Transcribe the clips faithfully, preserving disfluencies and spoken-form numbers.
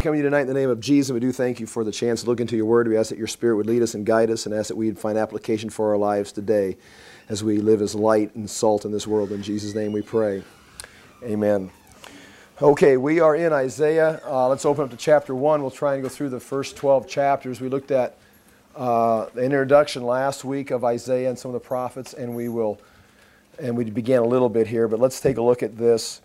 Come to you tonight in the name of Jesus. We do thank you for the chance to look into your word. We ask that your Spirit would lead us and guide us, and ask that we'd find application for our lives today as we live as light and salt in this world. In Jesus' name we pray. Amen. Okay, we are in Isaiah. Uh, let's open up to chapter one. We'll try and go through the first twelve chapters. We looked at uh, the introduction last week of Isaiah and some of the prophets, and we will, and we began a little bit here, but let's take a look at this.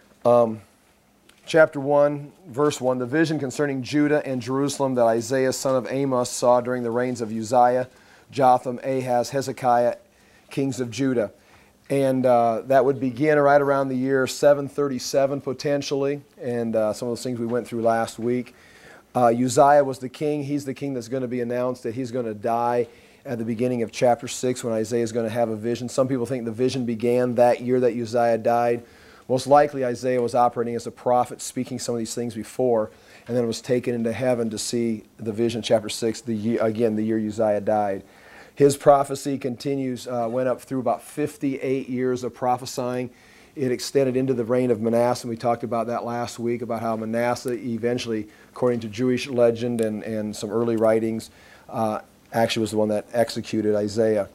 Um, Chapter one, verse one, the vision concerning Judah and Jerusalem that Isaiah, son of Amos, saw during the reigns of Uzziah, Jotham, Ahaz, Hezekiah, kings of Judah. And uh, that would begin right around the year seven thirty-seven, potentially, and uh, some of those things we went through last week. Uh, Uzziah was the king. He's the king that's going to be announced that he's going to die at the beginning of chapter six when Isaiah is going to have a vision. Some people think the vision began that year that Uzziah died. Most likely Isaiah was operating as a prophet, speaking some of these things before, and then was taken into heaven to see the vision, chapter six, the year, again, the year Uzziah died. His prophecy continues, uh, went up through about fifty-eight years of prophesying. It extended into the reign of Manasseh, and we talked about that last week, about how Manasseh eventually, according to Jewish legend and, and some early writings, uh, actually was the one that executed Isaiah.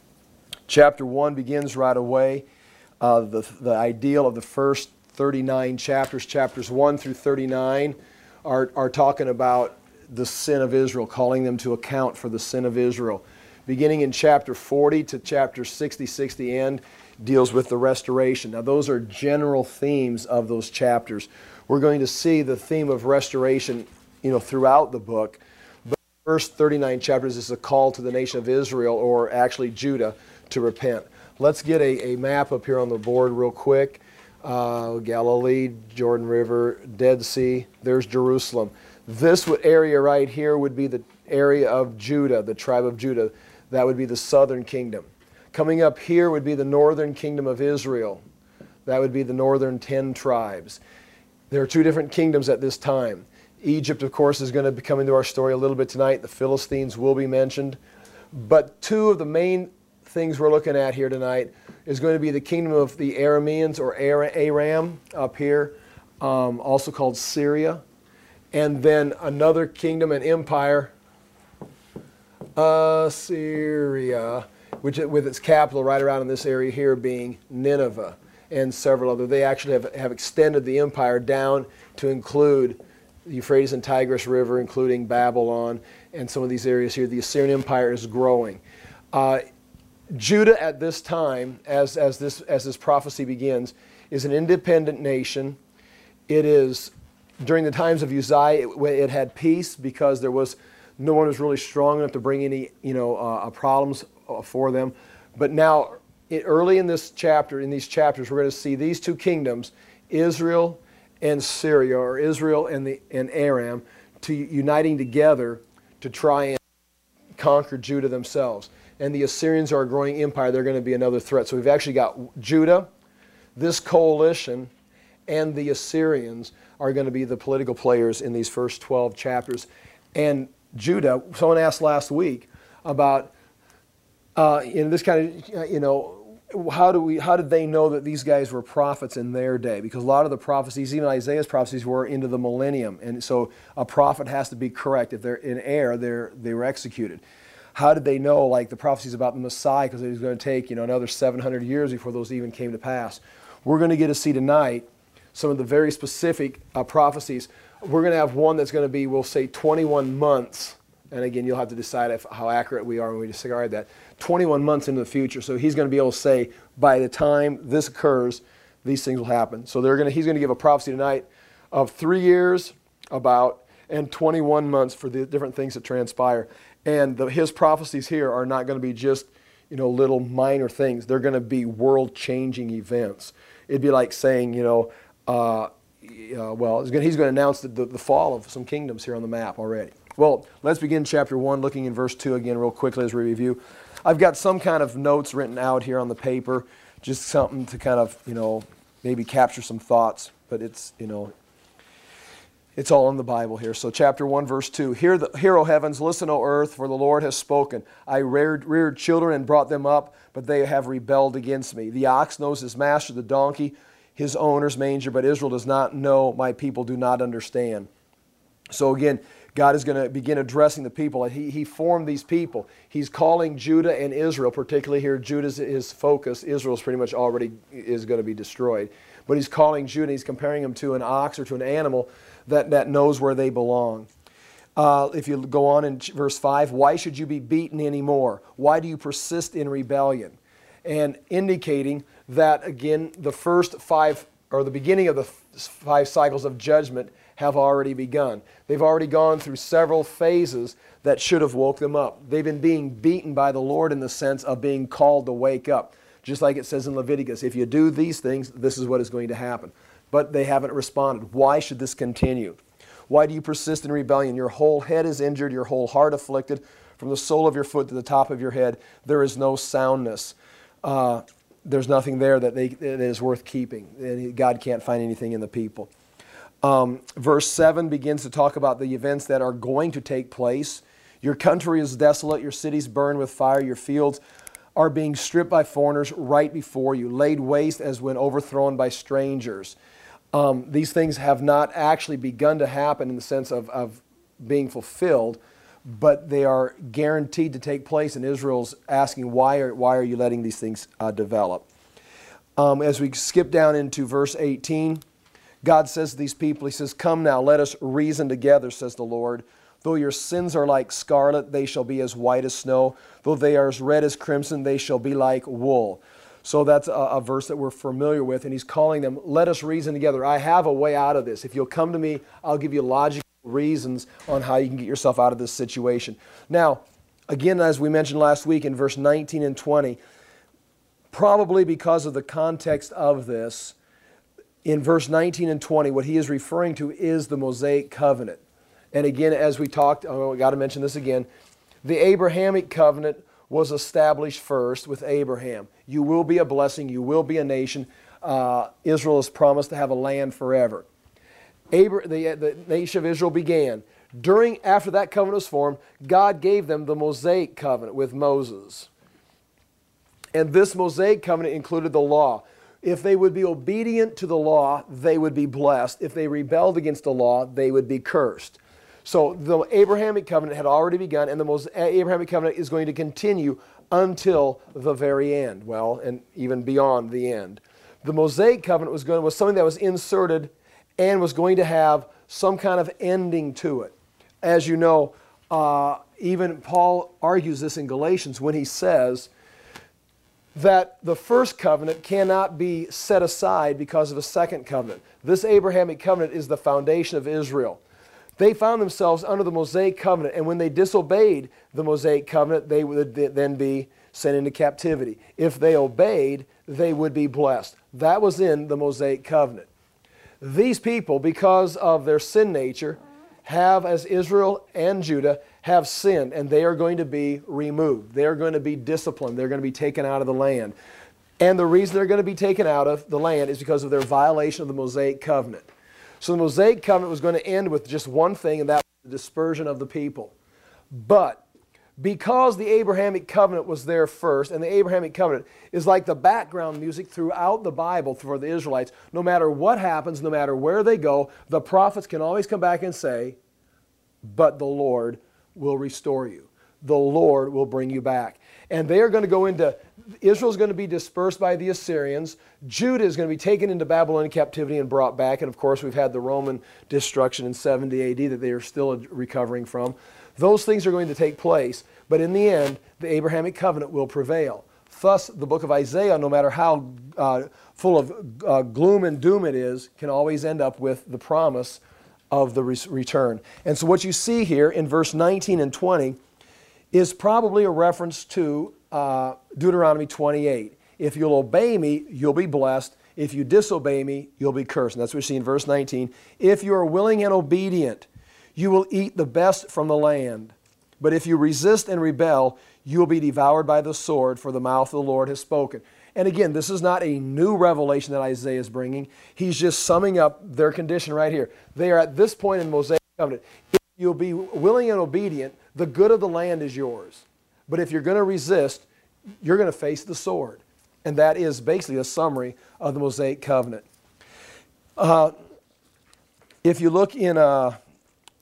Chapter one begins right away. Uh, the, the ideal of the first thirty-nine chapters, chapters one through thirty-nine, are, are talking about the sin of Israel, calling them to account for the sin of Israel. Beginning in chapter forty to chapter sixty-six, the end, deals with the restoration. Now those are general themes of those chapters. We're going to see the theme of restoration, you know, throughout the book. But the first thirty-nine chapters is a call to the nation of Israel, or actually Judah, to repent. Let's get a, a map up here on the board real quick. Uh, Galilee, Jordan River, Dead Sea, there's Jerusalem. This area right here would be the area of Judah, the tribe of Judah. That would be the southern kingdom. Coming up here would be the northern kingdom of Israel. That would be the northern ten tribes. There are two different kingdoms at this time. Egypt, of course, is going to come into our story a little bit tonight. The Philistines will be mentioned. But two of the main things we're looking at here tonight is going to be the kingdom of the Arameans, or Aram up here, um, also called Syria, and then another kingdom and empire, Assyria, which with its capital right around in this area here being Nineveh, and several other. They actually have, have extended the empire down to include the Euphrates and Tigris River, including Babylon and some of these areas here. The Assyrian Empire is growing. Uh, Judah at this time, as, as, this, as this prophecy begins, is an independent nation. It is, during the times of Uzziah, it, it had peace because there was, no one was really strong enough to bring any, you know, uh, problems for them. But now, it, early in this chapter, in these chapters, we're going to see these two kingdoms, Israel and Syria, or Israel and, the, and Aram, to uniting together to try and conquer Judah themselves. And the Assyrians are a growing empire. They're going to be another threat. So we've actually got Judah, this coalition, and the Assyrians are going to be the political players in these first twelve chapters. And Judah, someone asked last week about, uh, in this kind of, you know, how do we, how did they know that these guys were prophets in their day? Because a lot of the prophecies, even Isaiah's prophecies, were into the millennium. And so a prophet has to be correct. If they're in error, they're, they were executed. How did they know, like, the prophecies about the Messiah, because it was going to take, you know, another seven hundred years before those even came to pass? We're going to get to see tonight some of the very specific uh, prophecies. We're going to have one that's going to be, we'll say, twenty-one months. And again, you'll have to decide if, how accurate we are when we describe that. twenty-one months into the future. So he's going to be able to say, by the time this occurs, these things will happen. So they're going to, he's going to give a prophecy tonight of three years about, and twenty-one months for the different things that transpire. And the, his prophecies here are not going to be just, you know, little minor things. They're going to be world-changing events. It'd be like saying, you know, uh, uh, well, he's going, he's going to announce the, the, the fall of some kingdoms here on the map already. Well, let's begin chapter one, looking in verse two again real quickly as we review. I've got some kind of notes written out here on the paper, just something to kind of, you know, maybe capture some thoughts, but it's, you know, it's all in the Bible here. So chapter one, verse two. Hear, the, hear, O heavens, listen, O earth, for the Lord has spoken. I reared, reared children and brought them up, but they have rebelled against me. The ox knows his master, the donkey, his owner's manger, but Israel does not know, my people do not understand. So again, God is going to begin addressing the people. He, he formed these people. He's calling Judah and Israel, particularly here. Judah's his focus. Israel's pretty much already is going to be destroyed. But he's calling Judah. He's comparing them to an ox or to an animal that, that knows where they belong. Uh, if you go on in verse five, why should you be beaten anymore? Why do you persist in rebellion? And indicating that, again, the first five, or the beginning of the five cycles of judgment have already begun. They've already gone through several phases that should have woke them up. They've been being beaten by the Lord in the sense of being called to wake up. Just like it says in Leviticus, if you do these things, this is what is going to happen. But they haven't responded. Why should this continue? Why do you persist in rebellion? Your whole head is injured, your whole heart afflicted. From the sole of your foot to the top of your head, there is no soundness. Uh, there's nothing there that, they, that is worth keeping. God can't find anything in the people. Um, verse seven begins to talk about the events that are going to take place. Your country is desolate, your cities burn with fire, your fields are being stripped by foreigners right before you, laid waste as when overthrown by strangers. Um, these things have not actually begun to happen in the sense of, of being fulfilled, but they are guaranteed to take place, and Israel's asking, why are, why are you letting these things uh, develop? Um, as we skip down into verse eighteen, God says to these people, He says, come now, let us reason together, says the Lord. Though your sins are like scarlet, they shall be as white as snow. Though they are as red as crimson, they shall be like wool. So that's a, a verse that we're familiar with, and He's calling them, let us reason together. I have a way out of this. If you'll come to me, I'll give you logical reasons on how you can get yourself out of this situation. Now, again, as we mentioned last week in verse nineteen and twenty, probably because of the context of this, in verse nineteen and twenty, what he is referring to is the Mosaic covenant. And again, as we talked, oh, I got to mention this again, the Abrahamic covenant was established first with Abraham. You will be a blessing, you will be a nation. Uh, Israel is promised to have a land forever. Abra- the, the nation of Israel began. During, after that covenant was formed, God gave them the Mosaic covenant with Moses. And this Mosaic covenant included the law. If they would be obedient to the law, they would be blessed. If they rebelled against the law, they would be cursed. So the Abrahamic covenant had already begun, and the Mos- Abrahamic covenant is going to continue until the very end. Well, and even beyond the end. The Mosaic covenant was going was something that was inserted and was going to have some kind of ending to it. As you know, uh, even Paul argues this in Galatians when he says that the first covenant cannot be set aside because of a second covenant. This Abrahamic covenant is the foundation of Israel. They found themselves under the Mosaic covenant, and when they disobeyed the Mosaic covenant, they would then be sent into captivity. If they obeyed, they would be blessed. That was in the Mosaic covenant. These people, because of their sin nature, have, as Israel and Judah, have sinned, and they are going to be removed. They are going to be disciplined. They're going to be taken out of the land. And the reason they're going to be taken out of the land is because of their violation of the Mosaic covenant. So the Mosaic covenant was going to end with just one thing, and that was the dispersion of the people. But because the Abrahamic covenant was there first, and the Abrahamic covenant is like the background music throughout the Bible for the Israelites, no matter what happens, no matter where they go, the prophets can always come back and say, but the Lord will restore you. The Lord will bring you back. And they are going to go into, Israel is going to be dispersed by the Assyrians. Judah is going to be taken into Babylonian captivity and brought back. And of course, we've had the Roman destruction in seventy A D that they are still recovering from. Those things are going to take place. But in the end, the Abrahamic covenant will prevail. Thus, the book of Isaiah, no matter how uh, full of uh, gloom and doom it is, can always end up with the promise of the re- return. And so what you see here in verse nineteen and twenty is probably a reference to uh, Deuteronomy twenty-eight. If you'll obey me, you'll be blessed. If you disobey me, you'll be cursed. And that's what we see in verse nineteen. If you are willing and obedient, you will eat the best from the land. But if you resist and rebel, you will be devoured by the sword, for the mouth of the Lord has spoken. And again, this is not a new revelation that Isaiah is bringing. He's just summing up their condition right here. They are at this point in Mosaic covenant. If you'll be willing and obedient, the good of the land is yours. But if you're going to resist, you're going to face the sword. And that is basically a summary of the Mosaic covenant. Uh, if you look in uh,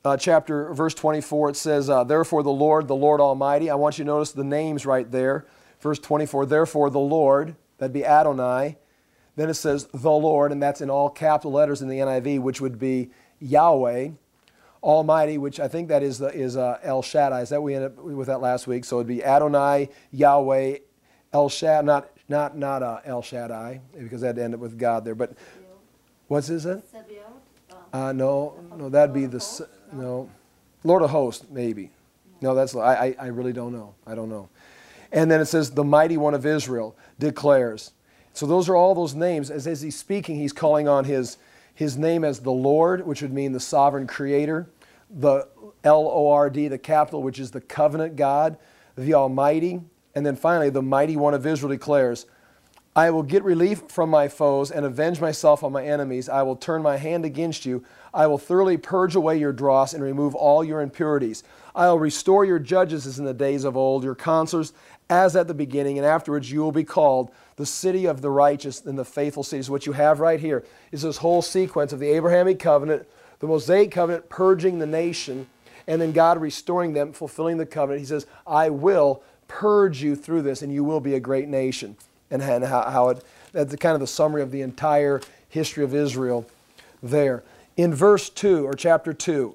uh, chapter, verse twenty-four, it says, uh, therefore the Lord, the Lord Almighty. I want you to notice the names right there. Verse twenty-four, therefore the Lord, that'd be Adonai. Then it says the Lord, and that's in all capital letters in the N I V, which would be Yahweh, Almighty, which I think that is the, is uh, El Shaddai. Is that we ended up with that last week? So it'd be Adonai, Yahweh, El Shaddai, not not not uh, El Shaddai, because that ended up with God there. But what's is it? Uh, no, no, that'd be the no, Lord of Hosts, maybe. No, that's I I, I really don't know. I don't know. And then it says the Mighty One of Israel declares. So those are all those names. As, as he's speaking, he's calling on his, his name as the Lord, which would mean the sovereign creator, the L O R D, the capital, which is the covenant God, the Almighty, and then finally the Mighty One of Israel declares, I will get relief from my foes and avenge myself on my enemies. I will turn my hand against you. I will thoroughly purge away your dross and remove all your impurities. I will restore your judges as in the days of old, your counselors as at the beginning, and afterwards you will be called the city of the righteous and the faithful city. So what you have right here is this whole sequence of the Abrahamic covenant, the Mosaic covenant purging the nation, and then God restoring them, fulfilling the covenant. He says, I will purge you through this, and you will be a great nation. And how, how it, that's kind of the summary of the entire history of Israel there. In verse two, or chapter two,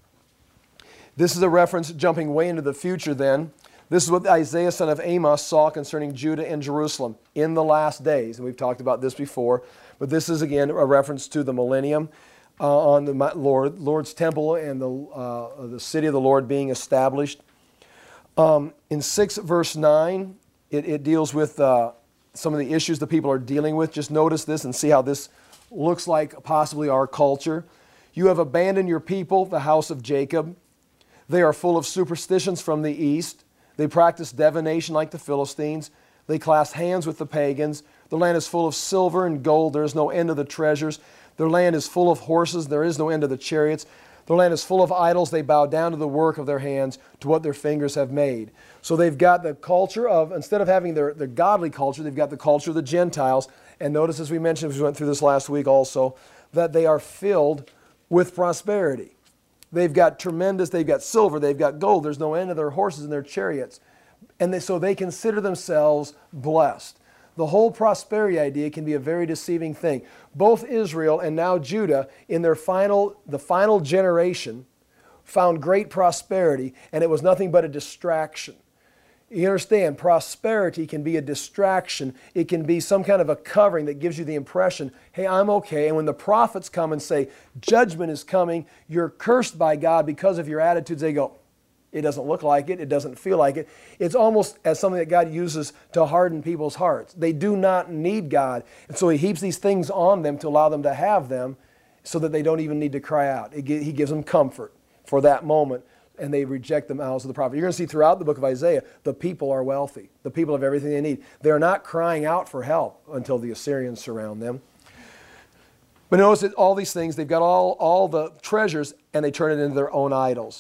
this is a reference jumping way into the future then. This is what Isaiah son of Amos saw concerning Judah and Jerusalem in the last days. And we've talked about this before. But this is again a reference to the millennium uh, on the Lord, Lord's temple and the, uh, the city of the Lord being established. Um, in six verse nine, it, it deals with uh, some of the issues the people are dealing with. Just notice this and see how this looks like possibly our culture. You have abandoned your people, the house of Jacob. They are full of superstitions from the east. They practice divination like the Philistines. They clasp hands with the pagans. The land is full of silver and gold. There is no end of the treasures. Their land is full of horses. There is no end of the chariots. Their land is full of idols. They bow down to the work of their hands, to what their fingers have made. So they've got the culture of, instead of having their, their godly culture, they've got the culture of the Gentiles. And notice, as we mentioned, as we went through this last week also, that they are filled with prosperity. They've got tremendous, they've got silver, they've got gold. There's no end of their horses and their chariots. And they, so they consider themselves blessed. The whole prosperity idea can be a very deceiving thing. Both Israel and now Judah, in their final, the final generation, found great prosperity, and it was nothing but a distraction. You understand, prosperity can be a distraction. It can be some kind of a covering that gives you the impression, hey, I'm okay. And when the prophets come and say, judgment is coming, you're cursed by God because of your attitudes, they go, it doesn't look like it. It doesn't feel like it. It's almost as something that God uses to harden people's hearts. They do not need God. And so He heaps these things on them to allow them to have them so that they don't even need to cry out. He gives them comfort for that moment, and they reject the mouths of the prophet. You're going to see throughout the book of Isaiah, the people are wealthy. The people have everything they need. They're not crying out for help until the Assyrians surround them. But notice that all these things, they've got all, all the treasures, and they turn it into their own idols.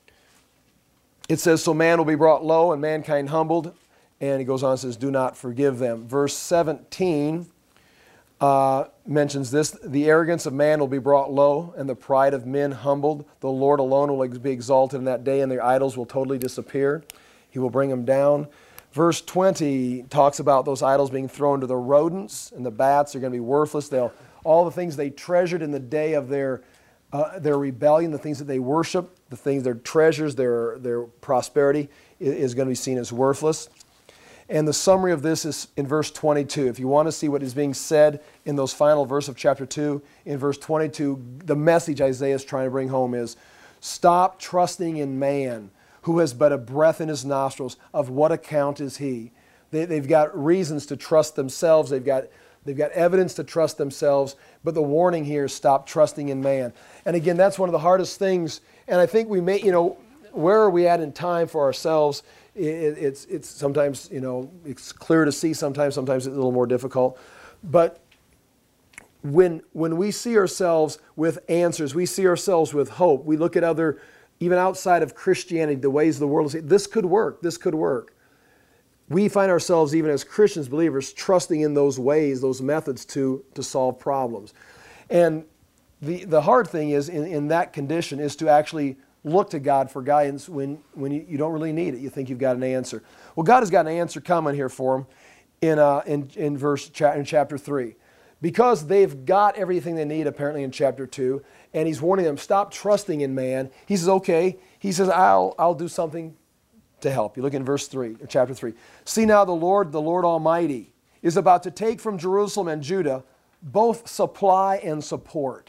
It says, so man will be brought low and mankind humbled. And he goes on and says, do not forgive them. Verse seventeen uh, mentions this. The arrogance of man will be brought low and the pride of men humbled. The Lord alone will be exalted in that day, and their idols will totally disappear. He will bring them down. Verse twenty talks about those idols being thrown to the rodents, and the bats are going to be worthless. They'll, all the things they treasured in the day of their Uh, their rebellion, the things that they worship, the things, their treasures, their, their prosperity is, is going to be seen as worthless. And the summary of this is in verse twenty-two. If you want to see what is being said in those final verse of chapter two, in verse twenty-two, the message Isaiah is trying to bring home is, stop trusting in man who has but a breath in his nostrils. Of what account is he? They, they've got reasons to trust themselves. They've got They've got evidence to trust themselves, but the warning here is stop trusting in man. And again, that's one of the hardest things. And I think we may, you know, where are we at in time for ourselves? It, it's, it's sometimes, you know, it's clear to see sometimes, sometimes it's a little more difficult. But when, when we see ourselves with answers, we see ourselves with hope, we look at other, even outside of Christianity, the ways of the world, this could work, this could work. We find ourselves, even as Christians, believers, trusting in those ways, those methods to, to solve problems. And the, the hard thing is in, in that condition is to actually look to God for guidance when, when you, you don't really need it. You think you've got an answer. Well, God has got an answer coming here for them in, uh, in, in, verse, in chapter three. Because they've got everything they need apparently in chapter two, and he's warning them, stop trusting in man. He says, okay. He says, I'll, I'll do something to help you. Look in verse three, or chapter three. See now the Lord, the Lord Almighty, is about to take from Jerusalem and Judah both supply and support.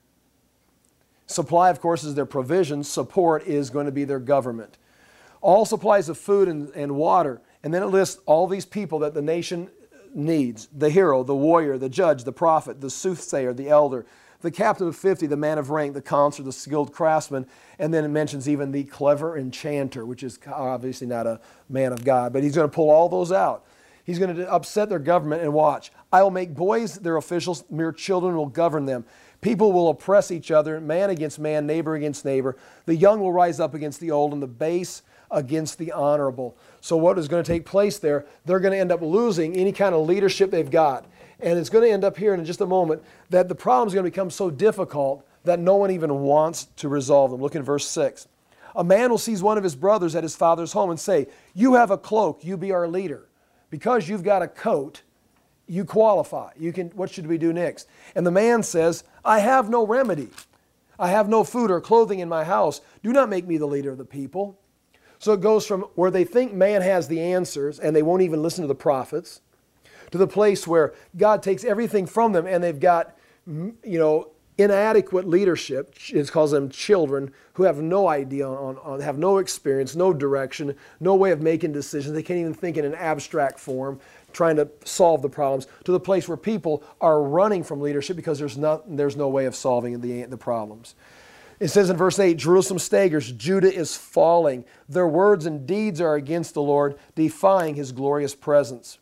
Supply, of course, is their provision. Support is going to be their government. All supplies of food and, and water. And then it lists all these people that the nation needs. The hero, the warrior, the judge, the prophet, the soothsayer, the elder, the captain of fifty, the man of rank, the counselor, the skilled craftsman. And then it mentions even the clever enchanter, which is obviously not a man of God. But he's going to pull all those out. He's going to upset their government, and watch. I will make boys their officials, mere children will govern them. People will oppress each other, man against man, neighbor against neighbor. The young will rise up against the old, and the base against the honorable. So what is going to take place there? They're going to end up losing any kind of leadership they've got. And it's going to end up here in just a moment that the problem is going to become so difficult that no one even wants to resolve them. Look in verse six. A man will seize one of his brothers at his father's home and say, you have a cloak, you be our leader. Because you've got a coat, you qualify. You can. What should we do next? And the man says, I have no remedy. I have no food or clothing in my house. Do not make me the leader of the people. So it goes from where they think man has the answers and they won't even listen to the prophets, to the place where God takes everything from them and they've got, you know, inadequate leadership. It calls them children who have no idea, on, on, have no experience, no direction, no way of making decisions. They can't even think in an abstract form, trying to solve the problems, to the place where people are running from leadership because there's, not, there's no way of solving the, the problems. It says in verse eight, Jerusalem staggers, Judah is falling. Their words and deeds are against the Lord, defying his glorious presence.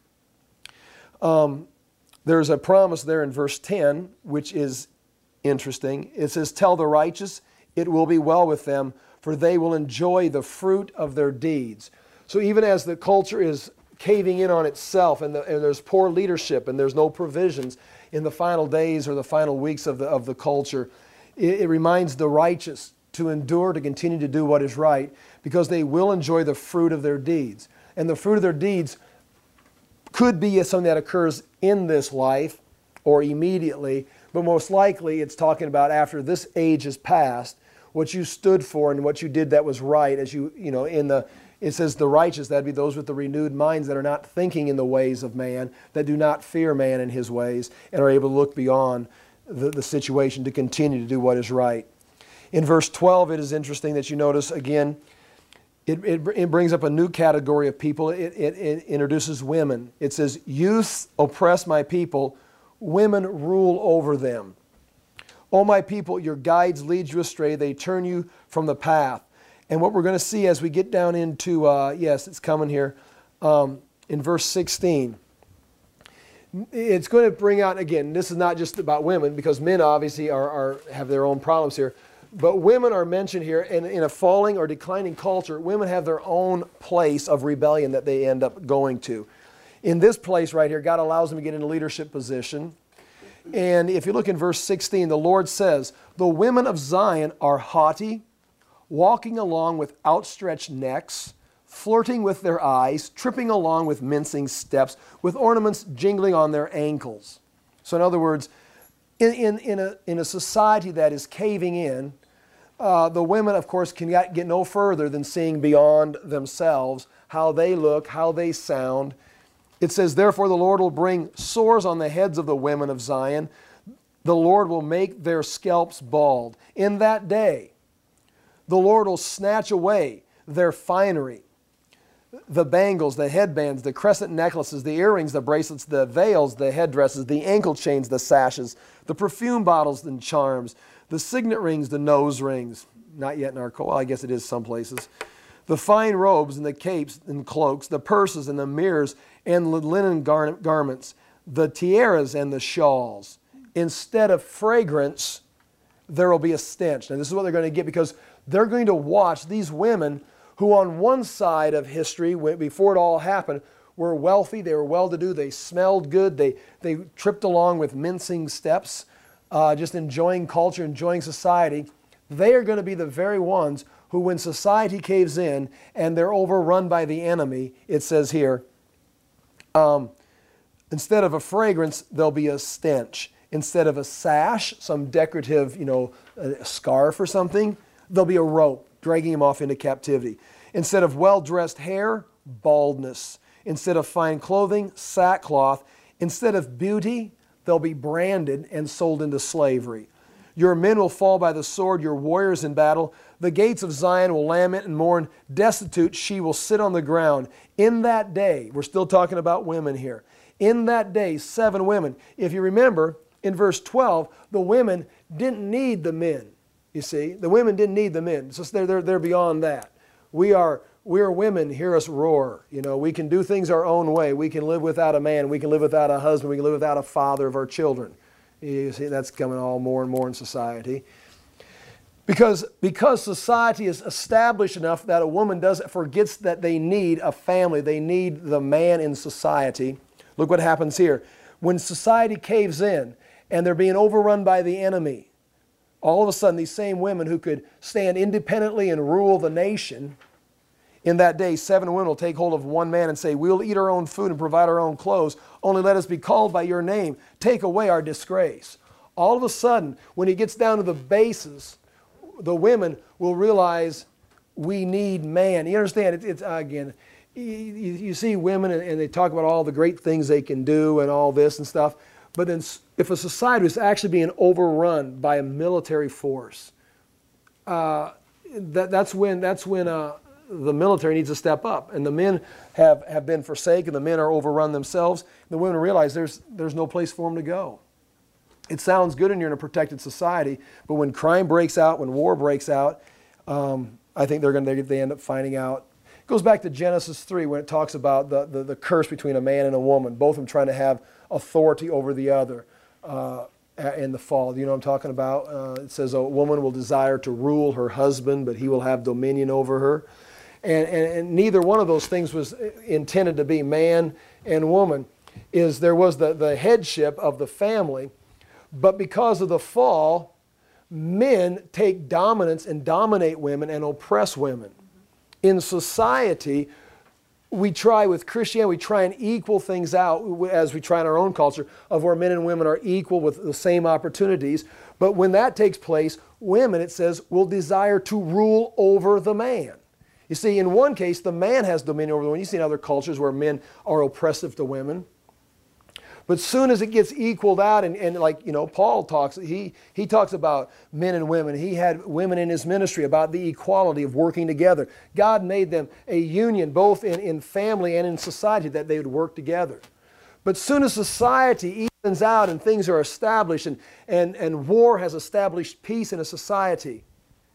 Um, there's a promise there in verse ten, which is interesting. It says, tell the righteous, it will be well with them, for they will enjoy the fruit of their deeds. So even as the culture is caving in on itself and, the, and there's poor leadership and there's no provisions in the final days or the final weeks of the, of the culture, it, it reminds the righteous to endure, to continue to do what is right, because they will enjoy the fruit of their deeds. And the fruit of their deeds could be something that occurs in this life or immediately, but most likely it's talking about after this age has passed, what you stood for and what you did that was right. As you, you know, in the, it says the righteous, that'd be those with the renewed minds that are not thinking in the ways of man, that do not fear man in his ways, and are able to look beyond the, the situation to continue to do what is right. In verse twelve, it is interesting that you notice again, it, it, it brings up a new category of people. It, it, it introduces women. It says, youths oppress my people, women rule over them. O my people, your guides lead you astray. They turn you from the path. And what we're going to see as we get down into, uh, yes, it's coming here, um, in verse sixteen. It's going to bring out, again, this is not just about women, because men obviously are, are have their own problems here. But women are mentioned here, and in a falling or declining culture, women have their own place of rebellion that they end up going to. In this place right here, God allows them to get in a leadership position. And if you look in verse sixteen, the Lord says, the women of Zion are haughty, walking along with outstretched necks, flirting with their eyes, tripping along with mincing steps, with ornaments jingling on their ankles. So in other words, in, in, in, a, in a society that is caving in, uh, the women, of course, can get, get no further than seeing beyond themselves, how they look, how they sound. It says, therefore the Lord will bring sores on the heads of the women of Zion. The Lord will make their scalps bald. In that day, the Lord will snatch away their finery, the bangles, the headbands, the crescent necklaces, the earrings, the bracelets, the veils, the headdresses, the ankle chains, the sashes, the perfume bottles and charms, the signet rings, the nose rings. Not yet in our, well, I guess it is some places. The fine robes and the capes and cloaks, the purses and the mirrors and the linen gar- garments, the tiaras and the shawls. Instead of fragrance, there will be a stench. Now this is what they're going to get, because they're going to watch these women who on one side of history, before it all happened, were wealthy, they were well-to-do, they smelled good, they, they tripped along with mincing steps. uh, just enjoying culture, enjoying society, they are going to be the very ones who, when society caves in and they're overrun by the enemy, it says here, um, instead of a fragrance, there'll be a stench. Instead of a sash, some decorative, you know, a scarf or something, there'll be a rope dragging him off into captivity. Instead of well-dressed hair, baldness. Instead of fine clothing, sackcloth. Instead of beauty, they'll be branded and sold into slavery. Your men will fall by the sword, your warriors in battle. The gates of Zion will lament and mourn. Destitute, she will sit on the ground. In that day, we're still talking about women here. In that day, seven women. If you remember, in verse twelve, the women didn't need the men. You see, the women didn't need the men. So they're, they're, they're beyond that. We are, we are women, hear us roar. You know, we can do things our own way. We can live without a man. We can live without a husband. We can live without a father of our children. You see, that's coming all more and more in society. Because, because society is established enough that a woman does forgets that they need a family. They need the man in society. Look what happens here. When society caves in and they're being overrun by the enemy, all of a sudden these same women who could stand independently and rule the nation, in that day seven women will take hold of one man and say, we'll eat our own food and provide our own clothes, only let us be called by your name. Take away our disgrace. All of a sudden, when he gets down to the bases, the women will realize we need man. You understand, it, it's, again, you, you see women and, and they talk about all the great things they can do and all this and stuff, but then if a society is actually being overrun by a military force, uh, that, that's when, that's when uh, the military needs to step up. And the men have, have been forsaken, the men are overrun themselves, the women realize there's, there's no place for them to go. It sounds good when you're in a protected society, but when crime breaks out, when war breaks out, um, I think they're going to, they end up finding out. It goes back to Genesis three when it talks about the, the, the curse between a man and a woman, both of them trying to have authority over the other uh, in the fall. You know what I'm talking about? Uh, it says a woman will desire to rule her husband, but he will have dominion over her. And, and, and neither one of those things was intended to be man and woman. Is there was the, the headship of the family, but because of the fall, men take dominance and dominate women and oppress women. In society, we try with Christianity, we try and equal things out as we try in our own culture of where men and women are equal with the same opportunities. But when that takes place, women, it says, will desire to rule over the man. You see, in one case, the man has dominion over the woman. You see in other cultures where men are oppressive to women. But soon as it gets equaled out, and, and like, you know, Paul talks, he, he talks about men and women. He had women in his ministry about the equality of working together. God made them a union, both in, in family and in society, that they would work together. But soon as society evens out and things are established and, and, and war has established peace in a society,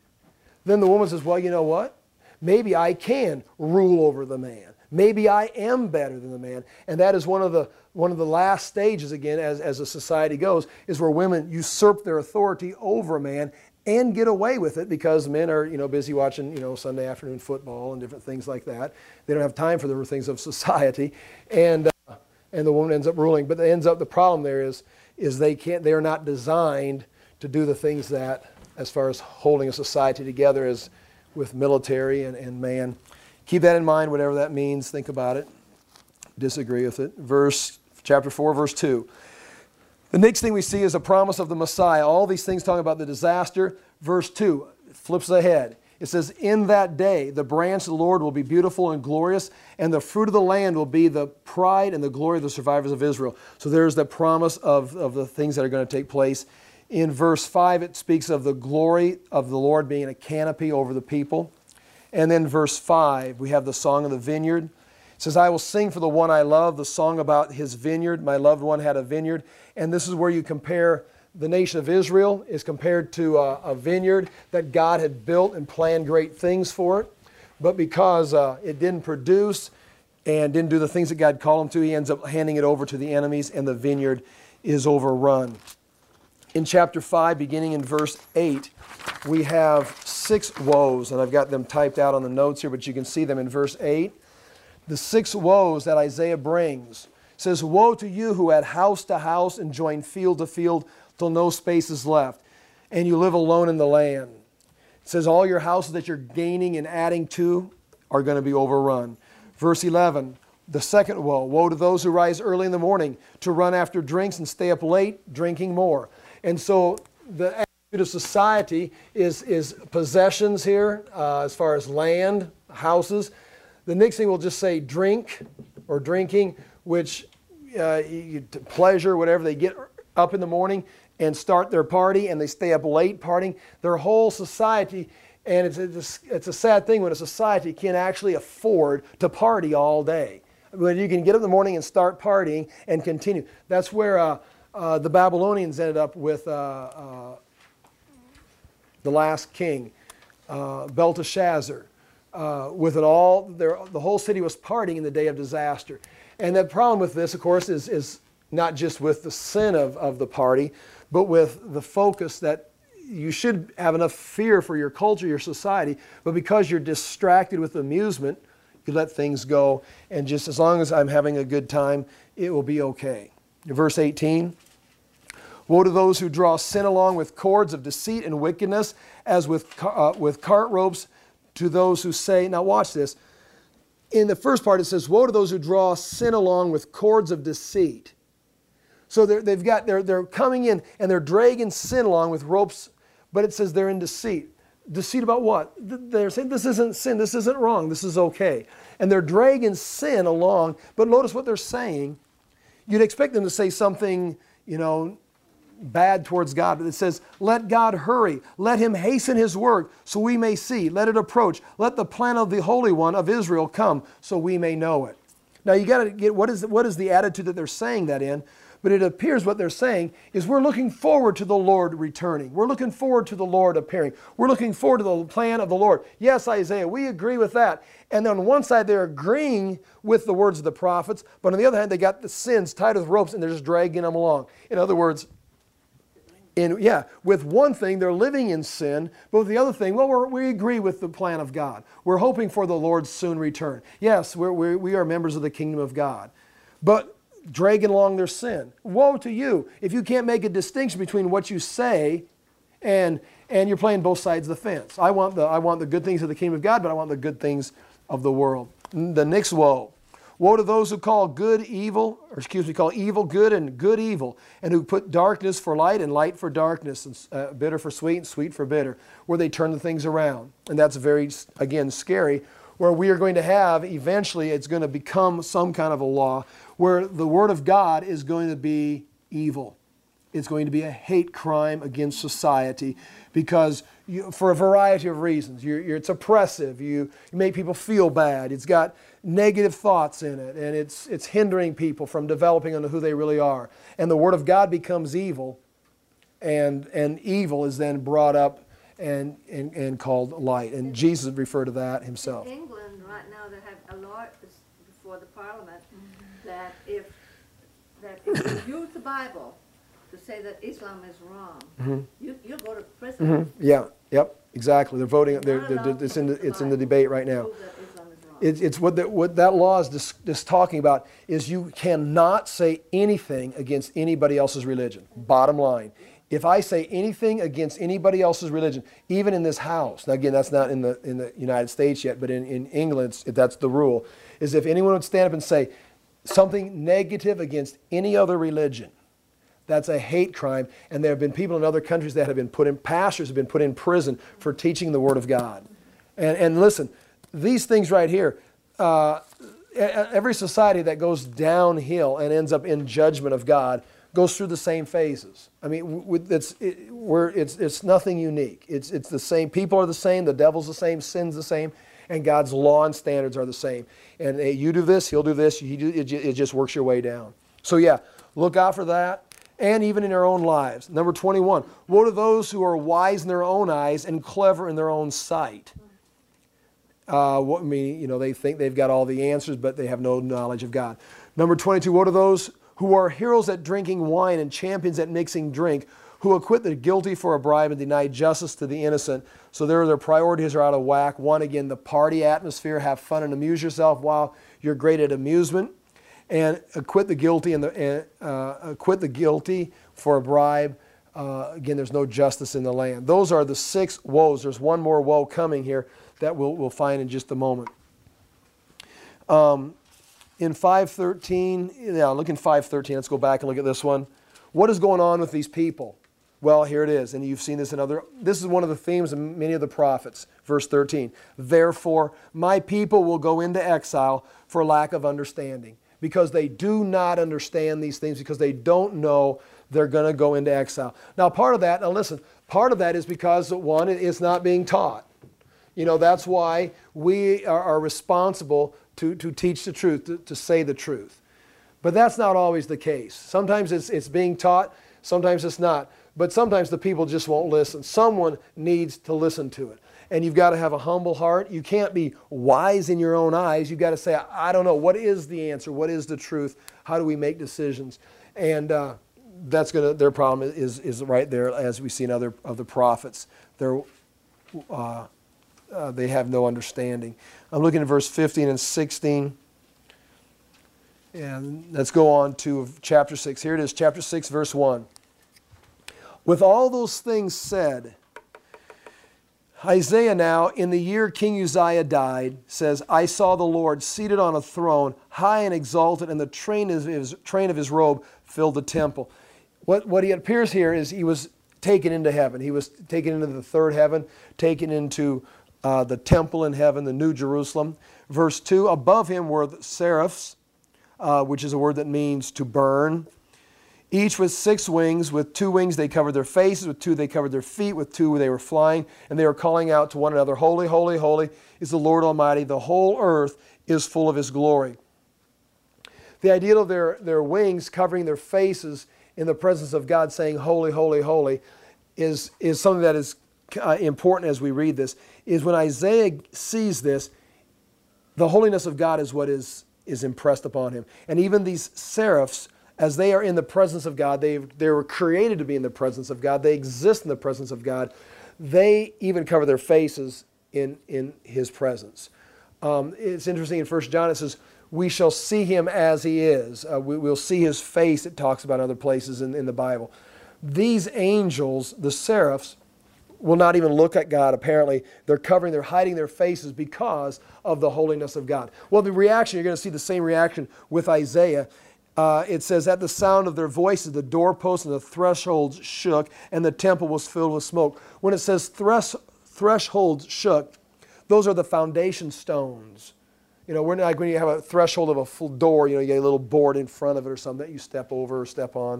then the woman says, well, you know what? Maybe I can rule over the man. Maybe I am better than the man. And that is one of the, one of the last stages, again, as, as a society goes, is where women usurp their authority over a man and get away with it because men are, you know, busy watching, you know, Sunday afternoon football and different things like that. They don't have time for the things of society. And, uh, and the woman ends up ruling. But it ends up, the problem there is, is they can't, they are not designed to do the things that, as far as holding a society together as with military and, and man. Keep that in mind, whatever that means. Think about it. Disagree with it. Verse, chapter four, verse two. The next thing we see is a promise of the Messiah. All these things talking about the disaster. Verse two flips ahead. It says, in that day, the branch of the Lord will be beautiful and glorious, and the fruit of the land will be the pride and the glory of the survivors of Israel. So there's the promise of, of the things that are going to take place. In verse five, it speaks of the glory of the Lord being a canopy over the people. And then verse five, we have the song of the vineyard. It says, I will sing for the one I love, the song about his vineyard. My loved one had a vineyard. And this is where you compare the nation of Israel is compared to a, a vineyard that God had built and planned great things for it. But because uh, it didn't produce and didn't do the things that God called him to, he ends up handing it over to the enemies and the vineyard is overrun. In chapter five, beginning in verse eight, we have six woes, and I've got them typed out on the notes here, but you can see them in verse eight. The six woes that Isaiah brings says, woe to you who had house to house and joined field to field, till no space is left, and you live alone in the land. It says all your houses that you're gaining and adding to are going to be overrun. Verse eleven, the second woe. Woe to those who rise early in the morning to run after drinks and stay up late drinking more. And so the attitude of society is, is possessions here, uh, as far as land, houses. The next thing we'll just say drink or drinking, which uh, pleasure, whatever. They get up in the morning and start their party, and they stay up late partying. Their whole society, and it's a, it's a sad thing when a society can actually afford to party all day. When you can get up in the morning and start partying and continue. That's where uh, uh, the Babylonians ended up with uh, uh, the last king, uh, Belteshazzar. Uh, with it all, their, the whole city was partying in the day of disaster. And the problem with this, of course, is, is not just with the sin of, of the party, but with the focus that you should have enough fear for your culture, your society, but because you're distracted with amusement, you let things go, and just as long as I'm having a good time, it will be okay. Verse eighteen, woe to those who draw sin along with cords of deceit and wickedness, as with, uh, with cart ropes, to those who say, now watch this, in the first part it says, woe to those who draw sin along with cords of deceit. So they're, they've got, they're, they're coming in and they're dragging sin along with ropes, but it says they're in deceit. Deceit about what? They're saying this isn't sin, this isn't wrong, this is okay. And they're dragging sin along, but notice what they're saying. You'd expect them to say something, you know, bad towards God, but it says, let God hurry, let him hasten his work so we may see, let it approach, let the plan of the Holy One of Israel come so we may know it. Now you got to get what is, what is the attitude that they're saying that in, but it appears what they're saying is we're looking forward to the Lord returning. We're looking forward to the Lord appearing. We're looking forward to the plan of the Lord. Yes, Isaiah, we agree with that. And then on one side they're agreeing with the words of the prophets, but on the other hand they got the sins tied with ropes and they're just dragging them along. In other words, In, yeah, with one thing, they're living in sin, but with the other thing, well, we're, we agree with the plan of God. We're hoping for the Lord's soon return. Yes, we're, we're, we are members of the kingdom of God, but dragging along their sin. Woe to you if you can't make a distinction between what you say and, and you're playing both sides of the fence. I want, the, I want the good things of the kingdom of God, but I want the good things of the world. The next woe. Woe to those who call good evil, or excuse me, call evil good and good evil, and who put darkness for light and light for darkness, and uh, bitter for sweet and sweet for bitter, where they turn the things around. And that's very, again, scary, where we are going to have, eventually it's going to become some kind of a law, where the Word of God is going to be evil. It's going to be a hate crime against society because you, for a variety of reasons. You're, you're, it's oppressive. You, you make people feel bad. It's got negative thoughts in it, and it's, it's hindering people from developing into who they really are. And the Word of God becomes evil, and, and evil is then brought up and, and, and called light. And Jesus referred to that himself. In England right now they have a law before the Parliament mm-hmm. that if, that if you use the Bible to say that Islam is wrong, mm-hmm. you, you'll go to prison. Mm-hmm. Yeah, yep, exactly. They're voting, they're, they're, they're, it's, in the, it's in the debate right now. It, it's what, the, what that law is just, just talking about is you cannot say anything against anybody else's religion. Bottom line. If I say anything against anybody else's religion, even in this house, now again, that's not in the, in the United States yet, but in, in England, that's the rule, is if anyone would stand up and say something negative against any other religion, that's a hate crime, and there have been people in other countries that have been put in, pastors have been put in prison for teaching the Word of God. And, and listen, these things right here, uh, every society that goes downhill and ends up in judgment of God goes through the same phases. I mean, it's, it, we're, it's, it's nothing unique. It's, it's the same. People are the same. The devil's the same. Sin's the same. And God's law and standards are the same. And hey, you do this, he'll do this. You do, it, it just works your way down. So yeah, look out for that. And even in our own lives. Number twenty-one, woe to those who are wise in their own eyes and clever in their own sight. Uh, what, I mean, you know, they think they've got all the answers, but they have no knowledge of God. Number twenty-two, woe to those who are heroes at drinking wine and champions at mixing drink, who acquit the guilty for a bribe and deny justice to the innocent. So their, their priorities are out of whack. One, again, the party atmosphere, have fun and amuse yourself while you're great at amusement. And acquit the guilty and the uh, acquit the guilty for a bribe, uh, again, there's no justice in the land. Those are the six woes. There's one more woe coming here that we'll, we'll find in just a moment. Um, in five thirteen, yeah, look in five thirteen. Let's go back and look at this one. What is going on with these people? Well, here it is, and you've seen this in other, this is one of the themes of many of the prophets. Verse thirteen, therefore my people will go into exile for lack of understanding, because they do not understand these things, because they don't know they're going to go into exile. Now part of that, now listen, part of that is because, one, it's not being taught. You know, that's why we are, are responsible to, to teach the truth, to, to say the truth. But that's not always the case. Sometimes it's, it's being taught, sometimes it's not. But sometimes the people just won't listen. Someone needs to listen to it. And you've got to have a humble heart. You can't be wise in your own eyes. You've got to say, I don't know, what is the answer? What is the truth? How do we make decisions? And uh, that's going to, their problem is, is right there, as we see in other of the prophets. They're, uh, uh, they have no understanding. I'm looking at verse fifteen and sixteen. And let's go on to chapter six. Here it is, chapter six, verse one. With all those things said, Isaiah now, in the year King Uzziah died, says, I saw the Lord seated on a throne, high and exalted, and the train of his, train of his robe filled the temple. What, what he appears here is he was taken into heaven. He was taken into the third heaven, taken into uh, the temple in heaven, the New Jerusalem. Verse two, above him were the seraphs, uh, which is a word that means to burn. Each with six wings. With two wings they covered their faces, with two they covered their feet, with two they were flying, and they were calling out to one another, Holy, holy, holy is the Lord Almighty. The whole earth is full of His glory. The idea of their, their wings covering their faces in the presence of God, saying, Holy, holy, holy, is, is something that is uh, important as we read this, is when Isaiah sees this, the holiness of God is what is, is impressed upon him. And even these seraphs, as they are in the presence of God, they they were created to be in the presence of God. They exist in the presence of God. They even cover their faces in, in His presence. Um, it's interesting in First John, it says, we shall see Him as He is. Uh, we, we'll see His face, it talks about in other places in, in the Bible. These angels, the seraphs, will not even look at God, apparently. They're covering, they're hiding their faces because of the holiness of God. Well, the reaction, you're going to see the same reaction with Isaiah. Uh, it says, at the sound of their voices, the doorposts and the thresholds shook, and the temple was filled with smoke. When it says thresh, thresholds shook, those are the foundation stones. You know, we're not like when you have a threshold of a full door, you know, you get a little board in front of it or something that you step over or step on.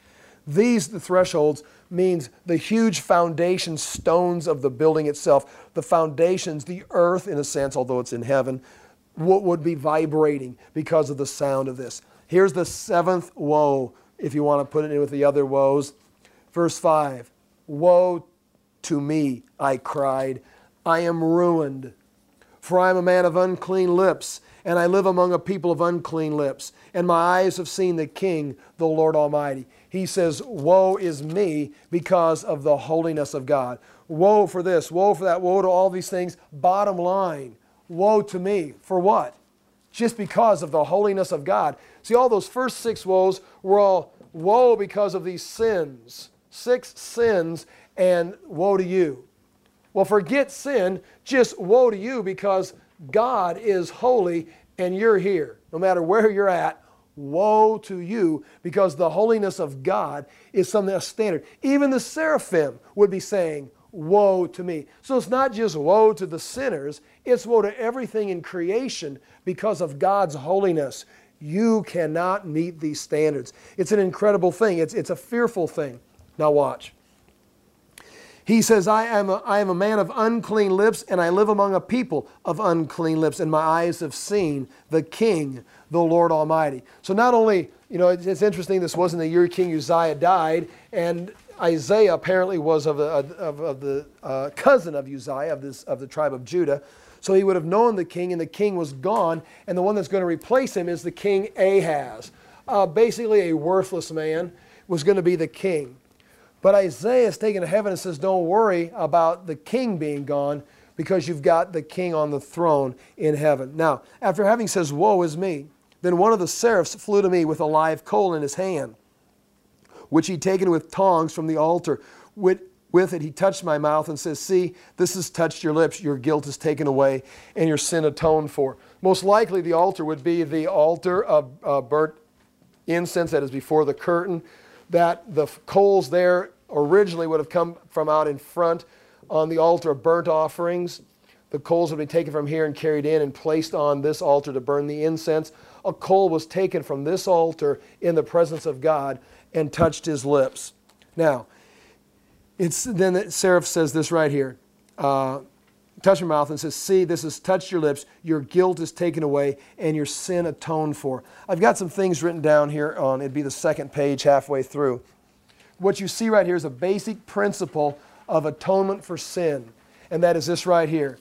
These, the thresholds, means the huge foundation stones of the building itself. The foundations, the earth, in a sense, although it's in heaven, would be vibrating because of the sound of this. Here's the seventh woe, if you want to put it in with the other woes. Verse five, woe to me, I cried. I am ruined, for I am a man of unclean lips, and I live among a people of unclean lips, and my eyes have seen the King, the Lord Almighty. He says, woe is me because of the holiness of God. Woe for this, woe for that, woe to all these things. Bottom line, woe to me. For what? Just because of the holiness of God. See, all those first six woes were all woe because of these sins. Six sins and woe to you. Well, forget sin, just woe to you because God is holy and you're here. No matter where you're at, woe to you because the holiness of God is something that's standard. Even the seraphim would be saying, woe to me. So it's not just woe to the sinners, it's woe to everything in creation because of God's holiness. You cannot meet these standards. It's an incredible thing. It's, it's a fearful thing. Now watch. He says, I am, a, I am a man of unclean lips, and I live among a people of unclean lips, and my eyes have seen the King, the Lord Almighty. So not only, you know, it's, it's interesting, this wasn't the year King Uzziah died, and Isaiah apparently was of the, of, of the uh, cousin of Uzziah, of, this, of the tribe of Judah. So he would have known the king, and the king was gone, and the one that's going to replace him is the king Ahaz. Uh, basically a worthless man was going to be the king. But Isaiah is taken to heaven and says, don't worry about the king being gone because you've got the king on the throne in heaven. Now, after having says, woe is me, then one of the seraphs flew to me with a live coal in his hand. which he'd taken with tongs from the altar. With, with it he touched my mouth and says, see, this has touched your lips. Your guilt is taken away and your sin atoned for. Most likely the altar would be the altar of uh, burnt incense that is before the curtain, that the coals there originally would have come from out in front on the altar of burnt offerings. The coals would be taken from here and carried in and placed on this altar to burn the incense. A coal was taken from this altar in the presence of God and touched his lips. Now, it's then that Seraph says this right here. Uh, touch your mouth and says, see, this has touched your lips. Your guilt is taken away and your sin atoned for. I've got some things written down here on, it'd be the second page halfway through. What you see right here is a basic principle of atonement for sin. And that is this right here.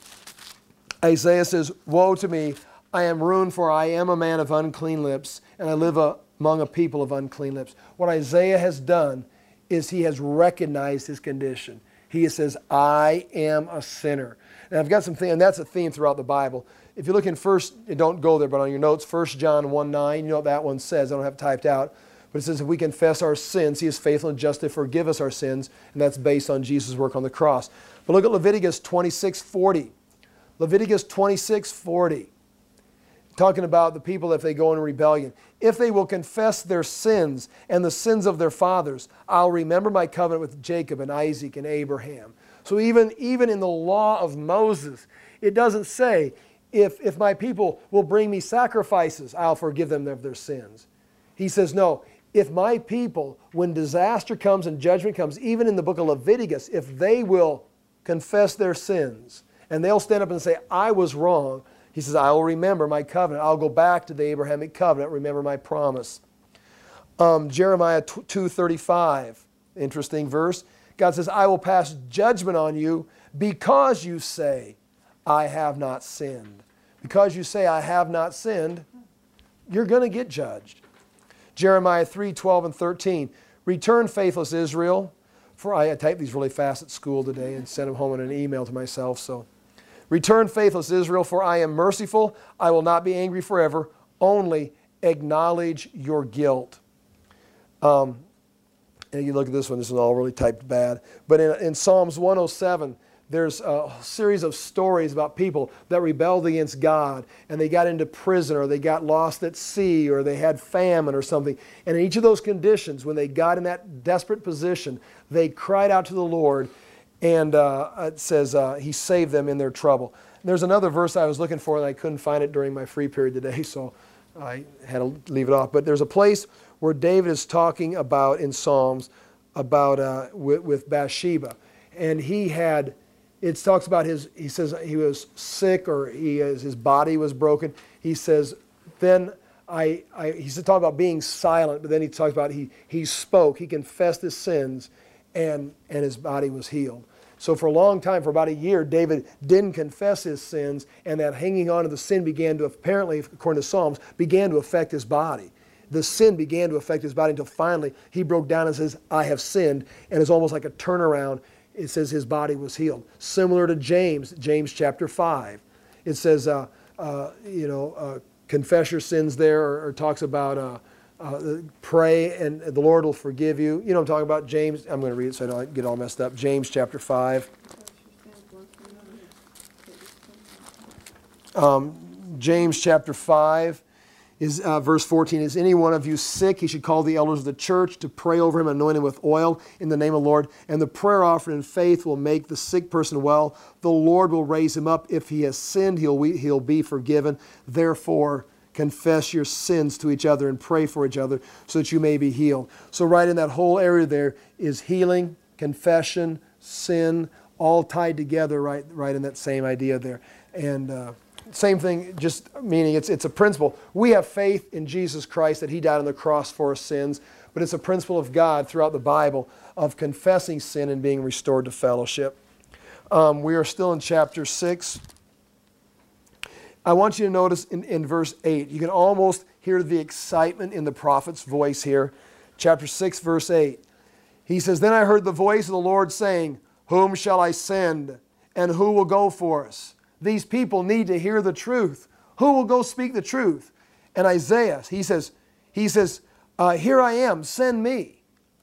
Isaiah says, woe to me, I am ruined, for I am a man of unclean lips, and I live a, among a people of unclean lips. What Isaiah has done is he has recognized his condition. He says, I am a sinner. And I've got some things, and that's a theme throughout the Bible. If you look in first, don't go there, but on your notes, First John one nine, you know what that one says. I don't have it typed out. But it says, if we confess our sins, he is faithful and just to forgive us our sins. And that's based on Jesus' work on the cross. But look at Leviticus twenty-six forty. Leviticus twenty-six forty. Talking about the people if they go in rebellion. If they will confess their sins and the sins of their fathers, I'll remember my covenant with Jacob and Isaac and Abraham. So even, even in the law of Moses, it doesn't say, if, if my people will bring me sacrifices, I'll forgive them of their sins. He says, no, if my people, when disaster comes and judgment comes, even in the book of Leviticus, if they will confess their sins, and they'll stand up and say, I was wrong, he says, I will remember my covenant. I'll go back to the Abrahamic covenant, remember my promise. Um, Jeremiah two thirty-five, interesting verse. God says, I will pass judgment on you because you say, I have not sinned. Because you say, I have not sinned, you're going to get judged. Jeremiah three twelve and thirteen. Return, faithless Israel. For I, I typed these really fast at school today and sent them home in an email to myself. So, return, faithless Israel, for I am merciful. I will not be angry forever. Only acknowledge your guilt. Um, and you look at this one, this is all really typed bad. But in, in Psalms one oh seven, there's a series of stories about people that rebelled against God and they got into prison or they got lost at sea or they had famine or something. And in each of those conditions, when they got in that desperate position, they cried out to the Lord, and uh, it says uh, he saved them in their trouble. And there's another verse I was looking for and I couldn't find it during my free period today, so I had to leave it off. But there's a place where David is talking about in Psalms about uh, with, with Bathsheba. And he had... It talks about his, he says he was sick or he, his body was broken. He says, then I, I he's talking about being silent, but then he talks about he, he spoke, he confessed his sins, and, and his body was healed. So for a long time, for about a year, David didn't confess his sins, and that hanging on to the sin began to, apparently, according to Psalms, began to affect his body. The sin began to affect his body until finally he broke down and says, I have sinned, and it's almost like a turnaround. It says his body was healed. Similar to James, James chapter five. It says, uh, uh, you know, uh, confess your sins there, or, or talks about uh, uh, pray and the Lord will forgive you. You know what I'm talking about? James, I'm going to read it so I don't get all messed up. James chapter five. Um, James chapter five. Is uh, verse fourteen, is any one of you sick? He should call the elders of the church to pray over him, anoint him with oil in the name of the Lord. And the prayer offered in faith will make the sick person well. The Lord will raise him up. If he has sinned, he'll, he'll be forgiven. Therefore, confess your sins to each other and pray for each other so that you may be healed. So right in that whole area there is healing, confession, sin, all tied together right, right in that same idea there. And... Uh, Same thing, just meaning it's, it's a principle. We have faith in Jesus Christ that he died on the cross for our sins, but it's a principle of God throughout the Bible of confessing sin and being restored to fellowship. Um, we are still in chapter six. I want you to notice in, in verse eight, you can almost hear the excitement in the prophet's voice here. Chapter six, verse eight. He says, then I heard the voice of the Lord saying, whom shall I send, and who will go for us? These people need to hear the truth. Who will go speak the truth? And Isaiah, he says, he says, uh, here I am, send me.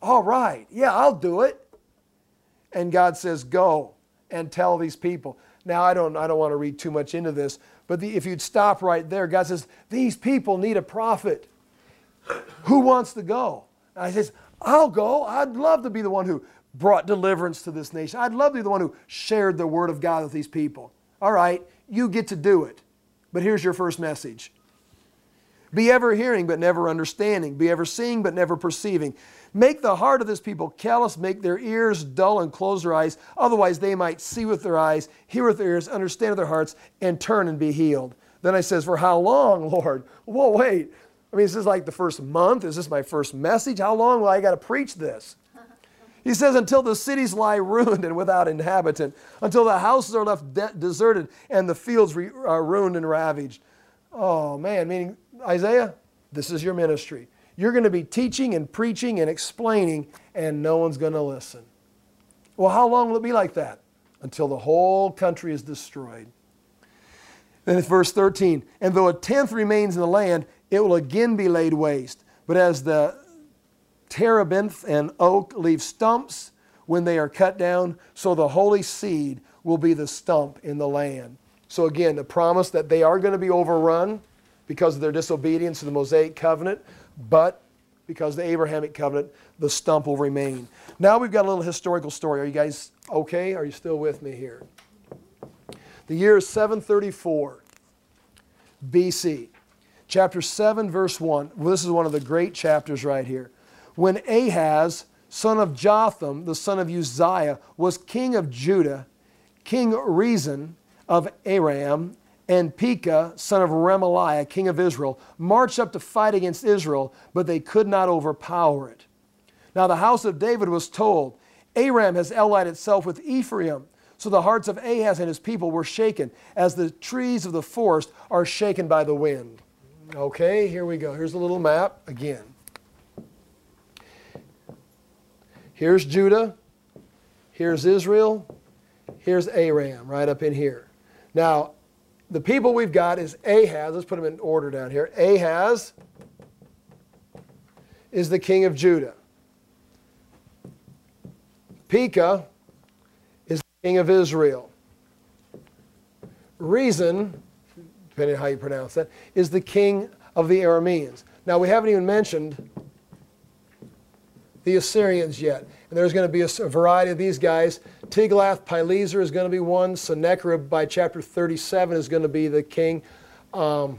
all right, yeah, I'll do it. And God says, go and tell these people. Now, I don't, I don't want to read too much into this, but the, if you'd stop right there, God says, these people need a prophet. Who wants to go? And I says, I'll go. I'd love to be the one who brought deliverance to this nation. I'd love to be the one who shared the word of God with these people. All right, you get to do it. But here's your first message. Be ever hearing, but never understanding. Be ever seeing, but never perceiving. Make the heart of this people callous, make their ears dull, and close their eyes. Otherwise they might see with their eyes, hear with their ears, understand with their hearts, and turn and be healed. Then I says, for how long, Lord? Whoa, wait. I mean, is this like the first month? Is this my first message? How long will I got to preach this? He says, until the cities lie ruined and without inhabitant, until the houses are left de- deserted and the fields re- are ruined and ravaged. Oh, man, meaning, Isaiah, this is your ministry. You're going to be teaching and preaching and explaining, and no one's going to listen. Well, how long will it be like that? Until the whole country is destroyed. Then it's verse thirteen, and though a tenth remains in the land, it will again be laid waste. But as the terebinth and oak leave stumps when they are cut down, so the holy seed will be the stump in the land. So again, the promise that they are going to be overrun because of their disobedience to the Mosaic covenant, but because of the Abrahamic covenant, the stump will remain. Now we've got a little historical story. Are you guys okay? Are you still with me here? The year is seven thirty-four B C. Chapter seven, verse one. Well, this is one of the great chapters right here. When Ahaz, son of Jotham, the son of Uzziah, was king of Judah, King Rezin of Aram, and Pekah, son of Remaliah, king of Israel, marched up to fight against Israel, but they could not overpower it. Now the house of David was told, Aram has allied itself with Ephraim. So the hearts of Ahaz and his people were shaken, as the trees of the forest are shaken by the wind. Okay, here we go. Here's a little map again. Here's Judah. Here's Israel. Here's Aram, right up in here. Now, the people we've got is Ahaz. Let's put them in order down here. Ahaz is the king of Judah. Pekah is the king of Israel. Rezin, depending on how you pronounce that, is the king of the Arameans. Now, we haven't even mentioned the Assyrians yet. And there's going to be a, a variety of these guys. Tiglath-Pileser is going to be one. Sennacherib by chapter thirty-seven is going to be the king. Um,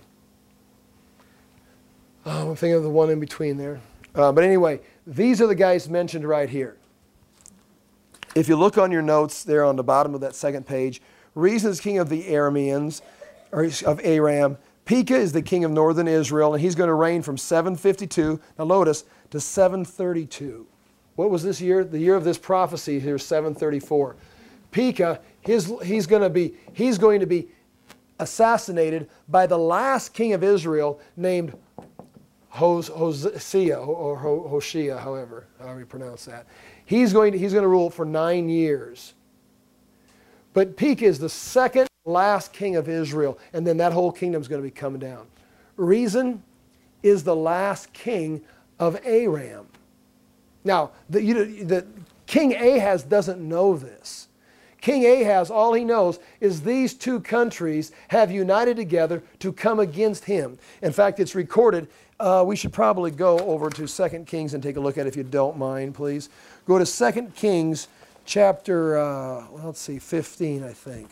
oh, I'm thinking of the one in between there. Uh, but anyway, these are the guys mentioned right here. If you look on your notes there on the bottom of that second page, Rezin is king of the Arameans, or of Aram. Pekah is the king of northern Israel, and he's going to reign from seven fifty-two, now notice, to seven thirty-two. What was this year? The year of this prophecy here, seven thirty-four. Pekah, his, he's going to be, he's going to be assassinated by the last king of Israel named Hosea, or Hoshea, however, however you pronounce that. He's going to, he's going to rule for nine years. But Pekah is the second last king of Israel, and then that whole kingdom is going to be coming down. Rezin is the last king of Aram. Now, the, you know, the King Ahaz doesn't know this. King Ahaz, all he knows is these two countries have united together to come against him. In fact, it's recorded. Uh, we should probably go over to Second Kings and take a look at it if you don't mind, please. Go to Second Kings chapter, uh, well, let's see, fifteen, I think.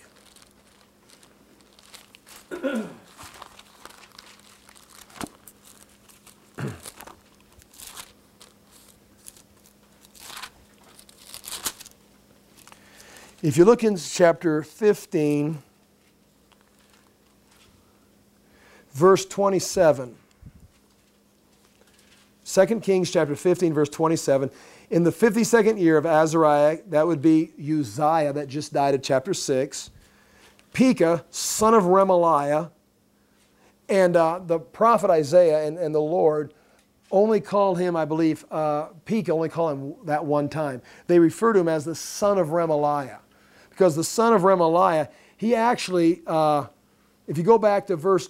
If you look in chapter fifteen, verse twenty-seven. Second Kings chapter fifteen, verse twenty-seven. In the fifty-second year of Azariah, that would be Uzziah that just died at chapter six, Pekah, son of Remaliah, and uh, the prophet Isaiah and, and the Lord only call him, I believe, uh, Pekah only call him that one time. They refer to him as the son of Remaliah. Because the son of Remaliah, he actually, uh, if you go back to verse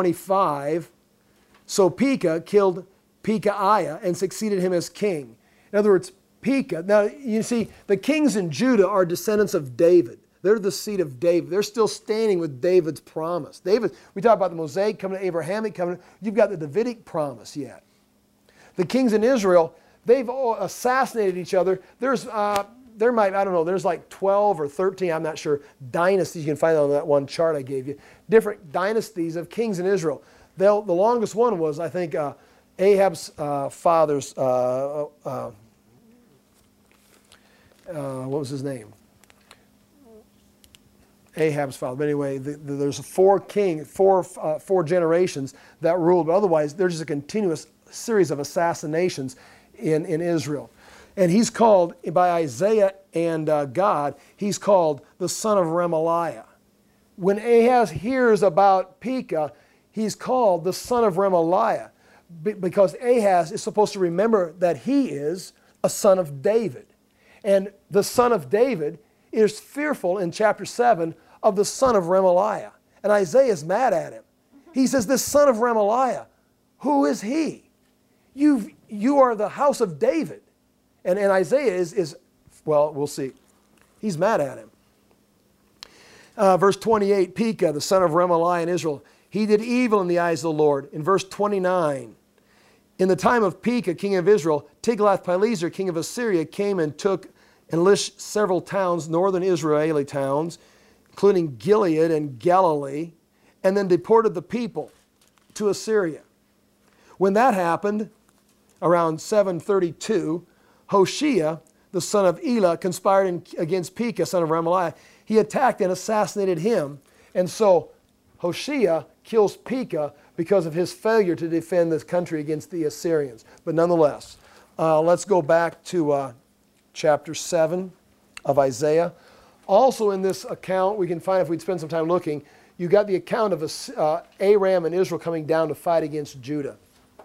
twenty-five, so Pekah killed Pekahiah and succeeded him as king. In other words, Pekah. Now, you see, the kings in Judah are descendants of David. They're the seed of David. They're still standing with David's promise. David, we talk about the Mosaic covenant, Abrahamic covenant. You've got the Davidic promise yet. The kings in Israel, they've all assassinated each other. There's, uh, there might, I don't know, there's like twelve or thirteen, I'm not sure, dynasties. You can find that on that one chart I gave you. Different dynasties of kings in Israel. They'll, the longest one was, I think, uh, Ahab's uh, father's, uh, uh, uh, what was his name? Ahab's father. But anyway, the, the, there's four king, four, uh, four generations that ruled. But otherwise, there's just a continuous series of assassinations in, in Israel. And he's called, by Isaiah and uh, God, he's called the son of Remaliah. When Ahaz hears about Pekah, he's called the son of Remaliah, because Ahaz is supposed to remember that he is a son of David. And the son of David is fearful in chapter seven of the son of Remaliah. And Isaiah is mad at him. He says, this son of Remaliah, who is he? You've, you are the house of David. And, and Isaiah is, is, well, we'll see. He's mad at him. Uh, verse twenty-eight, Pekah, the son of Remaliah in Israel, he did evil in the eyes of the Lord. In verse twenty-nine, in the time of Pekah, king of Israel, Tiglath-Pileser, king of Assyria, came and took and lished several towns, northern Israeli towns, including Gilead and Galilee, and then deported the people to Assyria. When that happened, around seven thirty-two, Hoshea, the son of Elah, conspired in, against Pekah, son of Remaliah. He attacked and assassinated him. And so Hoshea kills Pekah because of his failure to defend this country against the Assyrians. But nonetheless, uh, let's go back to uh, chapter seven of Isaiah. Also in this account, we can find, if we'd spend some time looking, you got the account of uh, Aram and Israel coming down to fight against Judah.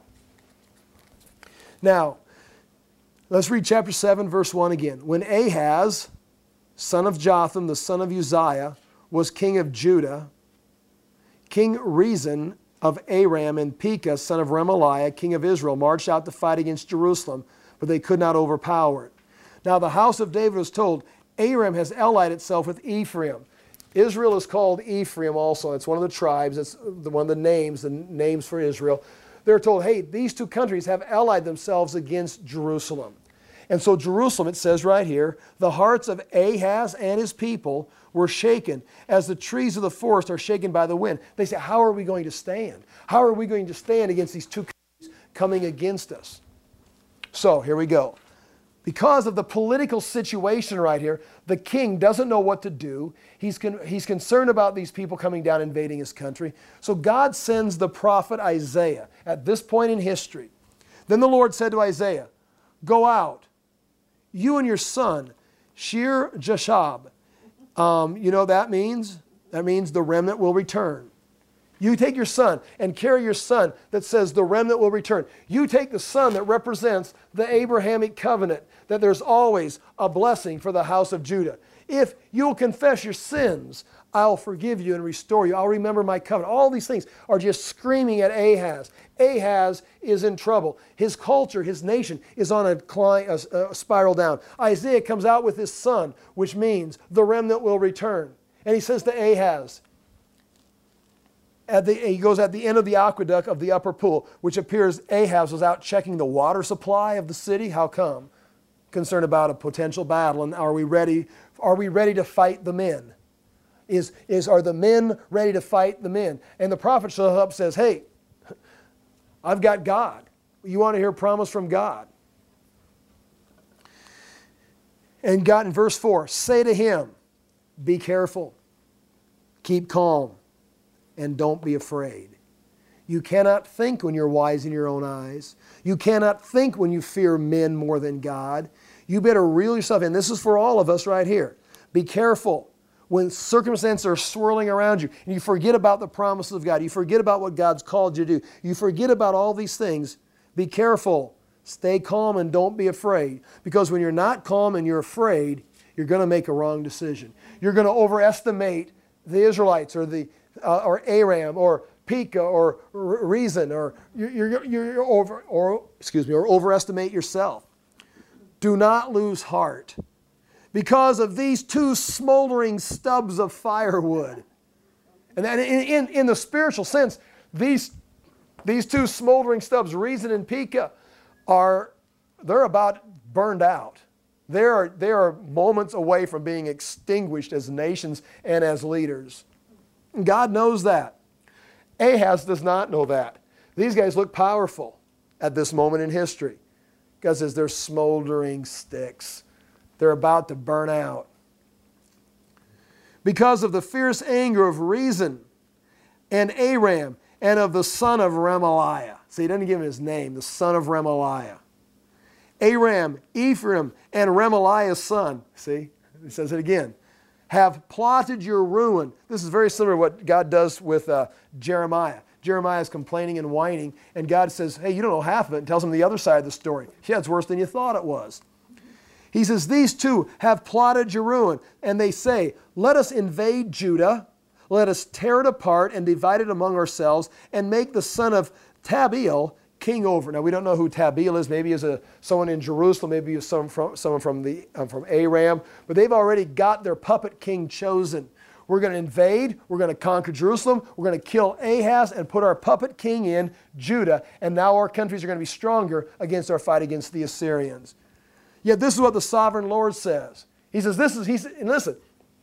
Now, let's read chapter seven, verse one again. When Ahaz, son of Jotham, the son of Uzziah, was king of Judah, King Rezin of Aram and Pekah, son of Remaliah, king of Israel, marched out to fight against Jerusalem, but they could not overpower it. Now the house of David was told, Aram has allied itself with Ephraim. Israel is called Ephraim also. It's one of the tribes. It's one of the names, the names for Israel. They're told, hey, these two countries have allied themselves against Jerusalem. And so Jerusalem, it says right here, the hearts of Ahaz and his people were shaken as the trees of the forest are shaken by the wind. They say, how are we going to stand? How are we going to stand against these two countries coming against us? So here we go. Because of the political situation right here, the king doesn't know what to do. He's, con- he's concerned about these people coming down invading his country. So God sends the prophet Isaiah at this point in history. Then the Lord said to Isaiah, go out, you and your son, Shear Jashab. Um, you know what that means? That means the remnant will return. You take your son and carry your son that says the remnant will return. You take the son that represents the Abrahamic covenant, that there's always a blessing for the house of Judah. If you'll confess your sins, I'll forgive you and restore you. I'll remember my covenant. All these things are just screaming at Ahaz. Ahaz is in trouble. His culture, his nation is on a, climb, a, a spiral down. Isaiah comes out with his son, which means the remnant will return. And he says to Ahaz, At the, he goes at the end of the aqueduct of the upper pool, which appears Ahaz was out checking the water supply of the city. How come? Concerned about a potential battle, and are we ready? Are we ready to fight the men? Is, is are the men ready to fight the men? And the prophet shows up and says, hey, I've got God. You want to hear a promise from God? And God in verse four, say to him, be careful, keep calm, and don't be afraid. You cannot think when you're wise in your own eyes. You cannot think when you fear men more than God. You better reel yourself in. This is for all of us right here. Be careful when circumstances are swirling around you and you forget about the promises of God. You forget about what God's called you to do. You forget about all these things. Be careful. Stay calm and don't be afraid. Because when you're not calm and you're afraid, you're going to make a wrong decision. You're going to overestimate the Israelites or the uh, or Aram or Pekah or Rezin, or you're, you're, you're over or excuse me or overestimate yourself. do not lose heart because of these two smoldering stubs of firewood. And in, in, in the spiritual sense, these, these two smoldering stubs, Rezin and Pekah, are they're about burned out. They are, they are moments away from being extinguished as nations and as leaders. God knows that. Ahaz does not know that. These guys look powerful at this moment in history. God says they're smoldering sticks. They're about to burn out. Because of the fierce anger of Rezin and Aram and of the son of Remaliah. See, he doesn't give him his name, the son of Remaliah. Aram, Ephraim, and Remaliah's son, see, he says it again, have plotted your ruin. This is very similar to what God does with uh, Jeremiah. Jeremiah is complaining and whining, and God says, hey, you don't know half of it, and tells him the other side of the story. Yeah, it's worse than you thought it was. He says, these two have plotted your ruin, and they say, let us invade Judah, let us tear it apart and divide it among ourselves, and make the son of Tabeel king over. Now, we don't know who Tabeel is. Maybe he's a, someone in Jerusalem, maybe he's someone from, someone from, the, um, from Aram, but they've already got their puppet king chosen. We're going to invade, we're going to conquer Jerusalem, we're going to kill Ahaz and put our puppet king in Judah, and now our countries are going to be stronger against our fight against the Assyrians. Yet this is what the sovereign Lord says. He says, this is, he said, and listen,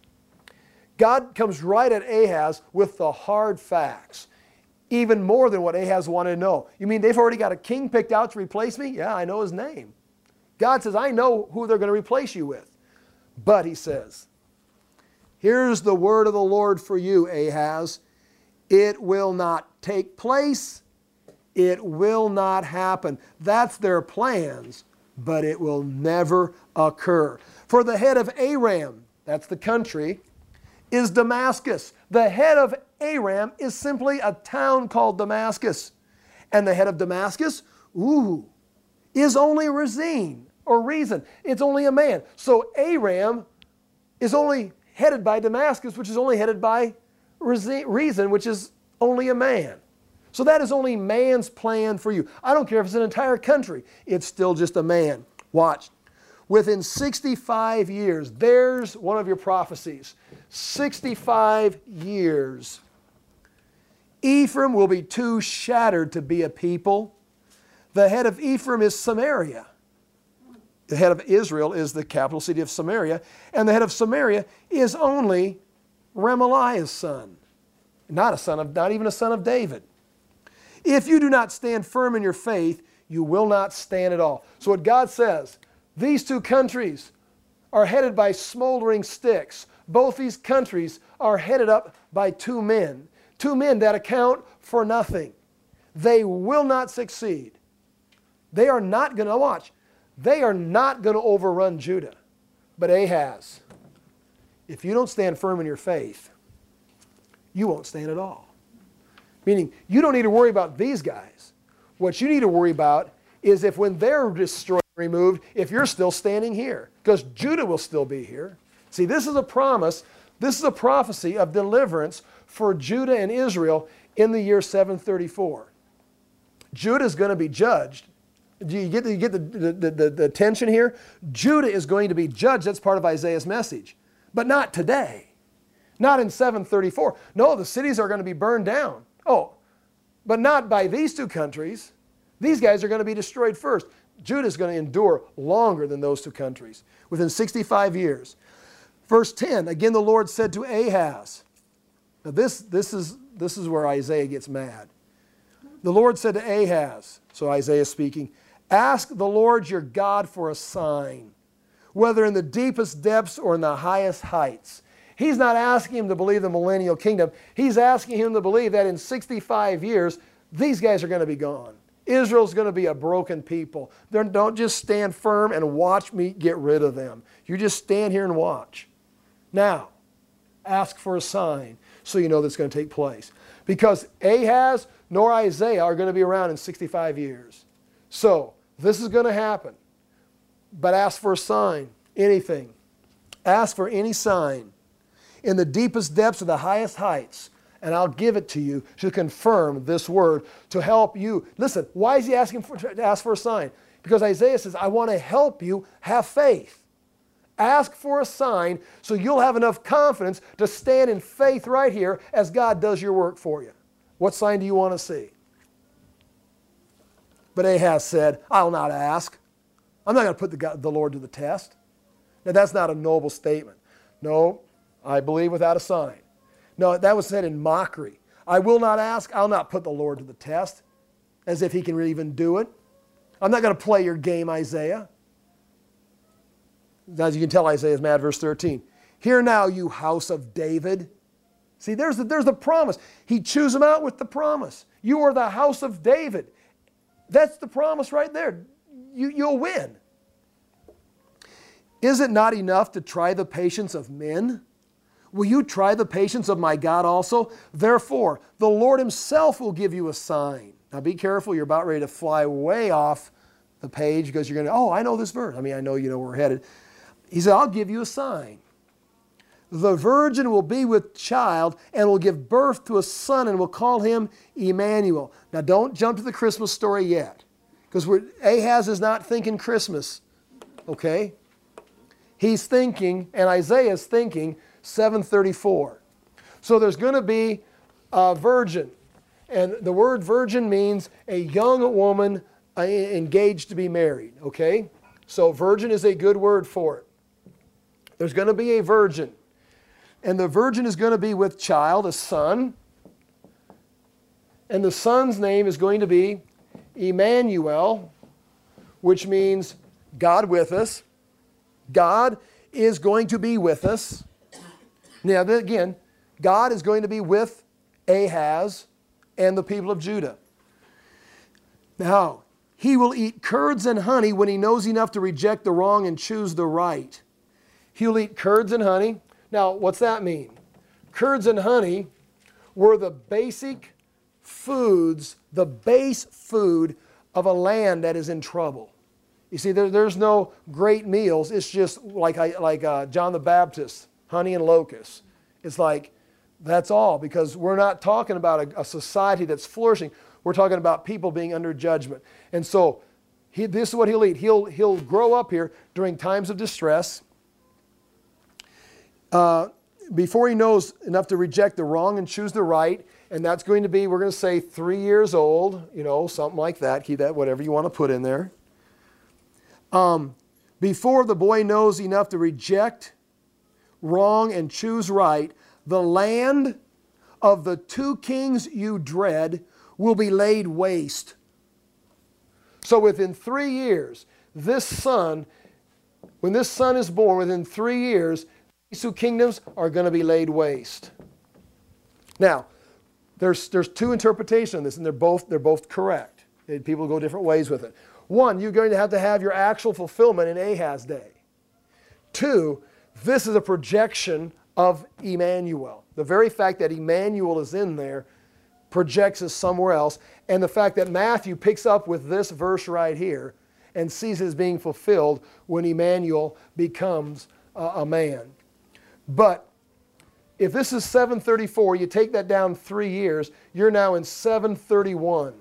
God comes right at Ahaz with the hard facts, even more than what Ahaz wanted to know. You mean they've already got a king picked out to replace me? Yeah, I know his name. God says, I know who they're going to replace you with. But, he says, here's the word of the Lord for you, Ahaz. It will not take place. It will not happen. That's their plans, but it will never occur. For the head of Aram, that's the country, is Damascus. The head of Aram is simply a town called Damascus. And the head of Damascus, ooh, is only Rezin, or Rezin. It's only a man. So Aram is only headed by Damascus, which is only headed by Rezin, which is only a man. So that is only man's plan for you. I don't care if it's an entire country. It's still just a man. Watch. Within sixty-five years, there's one of your prophecies. sixty-five years. Ephraim will be too shattered to be a people. The head of Ephraim is Samaria. The head of Israel is the capital city of Samaria. And the head of Samaria is only Remaliah's son. Not a son of, not even a son of David. If you do not stand firm in your faith, you will not stand at all. So what God says, these two countries are headed by smoldering sticks. Both these countries are headed up by two men. Two men that account for nothing. They will not succeed. They are not going to, watch, they are not going to overrun Judah. But Ahaz, if you don't stand firm in your faith, you won't stand at all. Meaning, you don't need to worry about these guys. What you need to worry about is if when they're destroyed and removed, if you're still standing here. Because Judah will still be here. See, this is a promise, this is a prophecy of deliverance for Judah and Israel in the year seven thirty-four. Judah is going to be judged. Do you get, the, you get the, the, the, the tension here? Judah is going to be judged. That's part of Isaiah's message. But not today. Not in seven thirty-four. No, the cities are going to be burned down. Oh, but not by these two countries. These guys are going to be destroyed first. Judah is going to endure longer than those two countries, within sixty-five years. Verse ten, again the Lord said to Ahaz. Now this, this, is, this is where Isaiah gets mad. The Lord said to Ahaz, so Isaiah is speaking, ask the Lord your God for a sign, whether in the deepest depths or in the highest heights. He's not asking him to believe the millennial kingdom. He's asking him to believe that in sixty-five years, these guys are going to be gone. Israel's going to be a broken people. They're, don't just stand firm and watch me get rid of them. You just stand here and watch. Now, ask for a sign so you know that's going to take place. Because Ahaz nor Isaiah are going to be around in sixty-five years. So, this is going to happen. But ask for a sign, anything. Ask for any sign in the deepest depths of the highest heights, and I'll give it to you to confirm this word, to help you. Listen, why is he asking for, to ask for a sign? Because Isaiah says, I want to help you have faith. Ask for a sign so you'll have enough confidence to stand in faith right here as God does your work for you. What sign do you want to see? But Ahaz said, I'll not ask. I'm not going to put the, God, the Lord to the test. Now, that's not a noble statement. No, I believe without a sign. No, that was said in mockery. I will not ask. I'll not put the Lord to the test, as if he can really even do it. I'm not going to play your game, Isaiah. As you can tell, Isaiah is mad. Verse thirteen. Hear now, you house of David. See, there's the, there's the promise. He chews them out with the promise. You are the house of David. That's the promise right there. You, you'll win. Is it not enough to try the patience of men? Will you try the patience of my God also? Therefore, the Lord himself will give you a sign. Now be careful, you're about ready to fly way off the page because you're going to, oh, I know this verse. I mean, I know you know where we're headed. He said, I'll give you a sign. The virgin will be with child and will give birth to a son and will call him Emmanuel. Now don't jump to the Christmas story yet, because Ahaz is not thinking Christmas, okay? He's thinking, and Isaiah is thinking, seven thirty-four. So there's going to be a virgin, and the word virgin means a young woman engaged to be married, okay? So virgin is a good word for it. There's going to be a virgin. And the virgin is going to be with child, a son. And the son's name is going to be Emmanuel, which means God with us. God is going to be with us. Now, again, God is going to be with Ahaz and the people of Judah. Now, he will eat curds and honey when he knows enough to reject the wrong and choose the right. He'll eat curds and honey. Now, what's that mean? Curds and honey were the basic foods, the base food of a land that is in trouble. You see, there, there's no great meals. It's just like, like uh, John the Baptist, honey and locusts. It's like, that's all, because we're not talking about a, a society that's flourishing. We're talking about people being under judgment. And so, he, this is what he'll eat. He'll, he'll grow up here during times of distress. Uh, before he knows enough to reject the wrong and choose the right, and that's going to be, we're going to say three years old, you know, something like that. Keep that, whatever you want to put in there. Um, before the boy knows enough to reject wrong and choose right, the land of the two kings you dread will be laid waste. So within three years, this son, when this son is born, within three years, these two kingdoms are going to be laid waste. Now, there's, there's two interpretations of this, and they're both, they're both correct. People go different ways with it. One, you're going to have to have your actual fulfillment in Ahaz's day. Two, this is a projection of Emmanuel. The very fact that Emmanuel is in there projects us somewhere else, and the fact that Matthew picks up with this verse right here and sees it as being fulfilled when Emmanuel becomes a, a man. But if this is seven thirty-four, you take that down three years, you're now in seven thirty-one.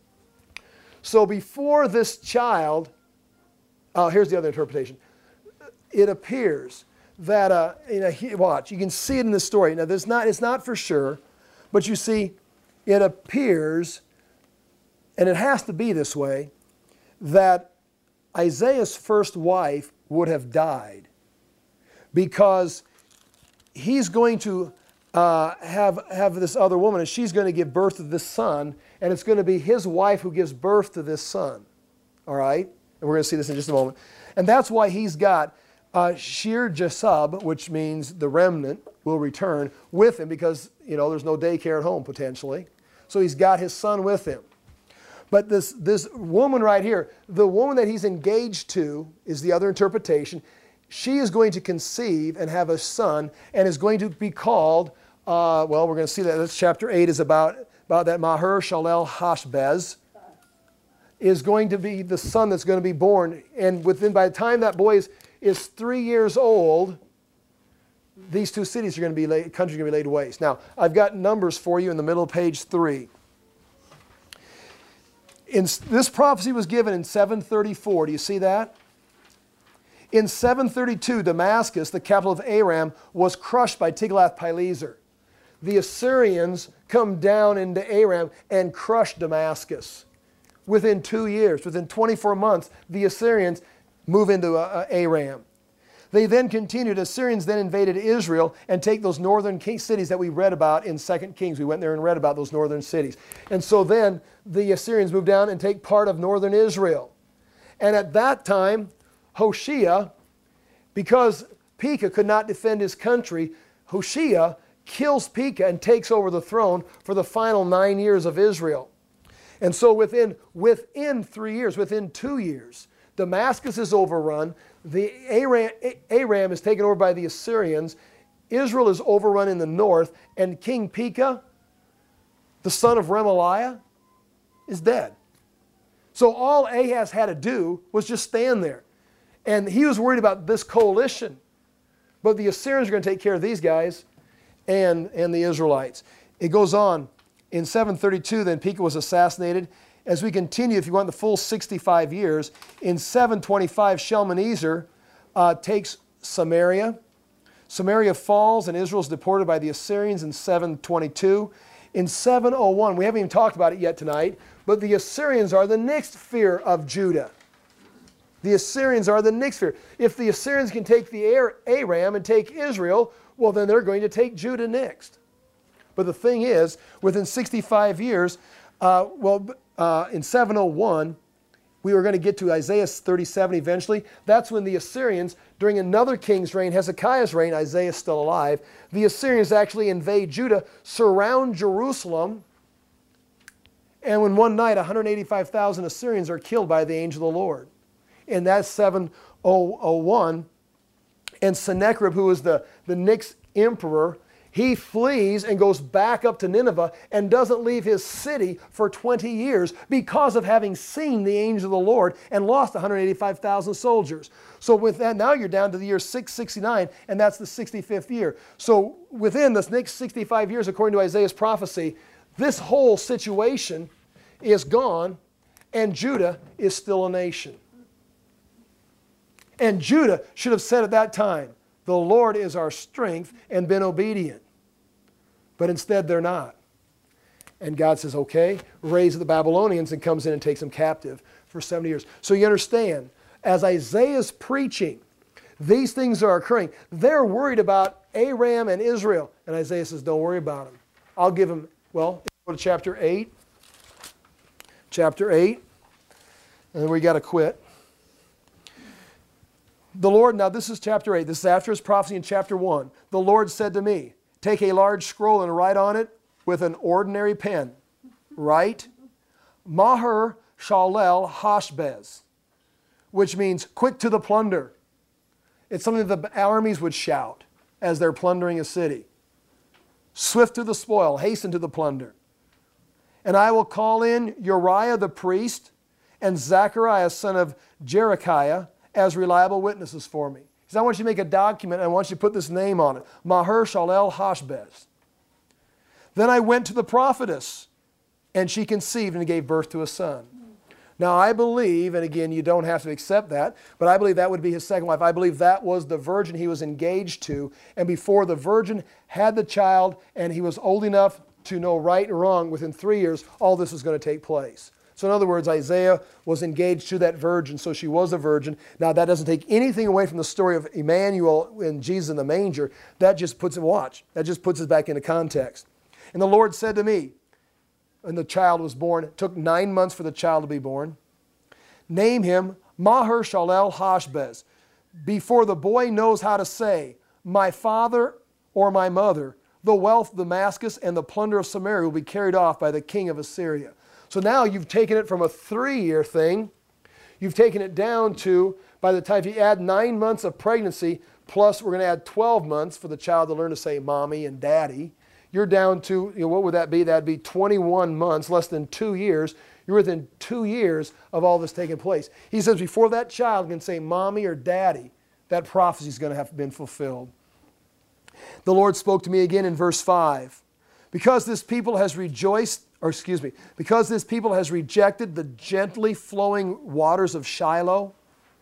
So before this child, uh, here's the other interpretation. It appears that, uh, in a, watch, you can see it in this story. Now, there's not, it's not for sure, but you see, it appears, and it has to be this way, that Isaiah's first wife would have died because he's going to uh, have, have this other woman, and she's going to give birth to this son, and it's going to be his wife who gives birth to this son. All right? And we're going to see this in just a moment. And that's why he's got uh, Shir Jasub, which means the remnant will return with him because, you know, there's no daycare at home potentially. So he's got his son with him. But this, this woman right here, the woman that he's engaged to is the other interpretation. She is going to conceive and have a son and is going to be called, uh, well, we're going to see that. That's chapter eight is about, about that Maher Shalel Hashbez is going to be the son that's going to be born. And within, by the time that boy is, is three years old, these two cities are going to be laid, countries are going to be laid waste. Now, I've got numbers for you in the middle of page three. In, this prophecy was given in seven thirty-four. Do you see that? In seven thirty-two, Damascus, the capital of Aram, was crushed by Tiglath-Pileser. The Assyrians come down into Aram and crush Damascus. Within two years, within twenty-four months, the Assyrians move into uh, Aram. They then continued. Assyrians then invaded Israel and take those northern king cities that we read about in Second Kings. We went there and read about those northern cities. And so then the Assyrians moved down and take part of northern Israel. And at that time, Hoshea, because Pekah could not defend his country, Hoshea kills Pekah and takes over the throne for the final nine years of Israel. And so within, within three years, within two years, Damascus is overrun. The Aram, Aram is taken over by the Assyrians. Israel is overrun in the north. And King Pekah, the son of Remaliah, is dead. So all Ahaz had to do was just stand there. And he was worried about this coalition. But the Assyrians are going to take care of these guys and, and the Israelites. It goes on. In seven thirty-two, then Pekah was assassinated. As we continue, if you want the full sixty-five years, in seven twenty-five, Shalmaneser uh, takes Samaria. Samaria falls and Israel is deported by the Assyrians in seven twenty-two. In seven oh one, we haven't even talked about it yet tonight, but the Assyrians are the next fear of Judah. The Assyrians are the next fear. If the Assyrians can take the Aram and take Israel, well, then they're going to take Judah next. But the thing is, within sixty-five years, uh, well, uh, in seven oh one, we were going to get to Isaiah thirty-seven eventually. That's when the Assyrians, during another king's reign, Hezekiah's reign, Isaiah's still alive, the Assyrians actually invade Judah, surround Jerusalem, and when one night one hundred eighty-five thousand Assyrians are killed by the angel of the Lord. And that's seven oh one. And Sennacherib, who is the, the next emperor, he flees and goes back up to Nineveh and doesn't leave his city for twenty years because of having seen the angel of the Lord and lost one hundred eighty-five thousand soldiers. So with that, now you're down to the year six sixty-nine, and that's the sixty-fifth year. So within this next sixty-five years, according to Isaiah's prophecy, this whole situation is gone, and Judah is still a nation. And Judah should have said at that time, the Lord is our strength, and been obedient. But instead they're not. And God says, okay, raise the Babylonians, and comes in and takes them captive for seventy years. So you understand, as Isaiah's preaching, these things are occurring. They're worried about Aram and Israel. And Isaiah says, don't worry about them. I'll give them, well, go to chapter eight. Chapter eight. And then we got to quit. The Lord, now this is chapter eight. This is after his prophecy in chapter one. The Lord said to me, take a large scroll and write on it with an ordinary pen. Write, Maher Shalel Hashbez, which means quick to the plunder. It's something that the armies would shout as they're plundering a city. Swift to the spoil, hasten to the plunder. And I will call in Uriah the priest and Zechariah son of Jerechiah as reliable witnesses for me. He says, I want you to make a document, and I want you to put this name on it. Maher Shalel Hashbez. Then I went to the prophetess, and she conceived and gave birth to a son. Now I believe, and again, you don't have to accept that, but I believe that would be his second wife. I believe that was the virgin he was engaged to, and before the virgin had the child, and he was old enough to know right and wrong, within three years, all this was going to take place. So in other words, Isaiah was engaged to that virgin, so she was a virgin. Now that doesn't take anything away from the story of Emmanuel and Jesus in the manger. That just puts it, watch, that just puts us back into context. And the Lord said to me, and the child was born, it took nine months for the child to be born, name him Maher Shalel Hashbez. Before the boy knows how to say, my father or my mother, the wealth of Damascus and the plunder of Samaria will be carried off by the king of Assyria. So now you've taken it from a three-year thing, you've taken it down to, by the time if you add nine months of pregnancy, plus we're going to add twelve months for the child to learn to say mommy and daddy, you're down to, you know, what would that be? That'd be twenty-one months, less than two years. You're within two years of all this taking place. He says before that child can say mommy or daddy, that prophecy is going to have been fulfilled. The Lord spoke to me again in verse five. Because this people has rejoiced or excuse me, because this people has rejected the gently flowing waters of Shiloh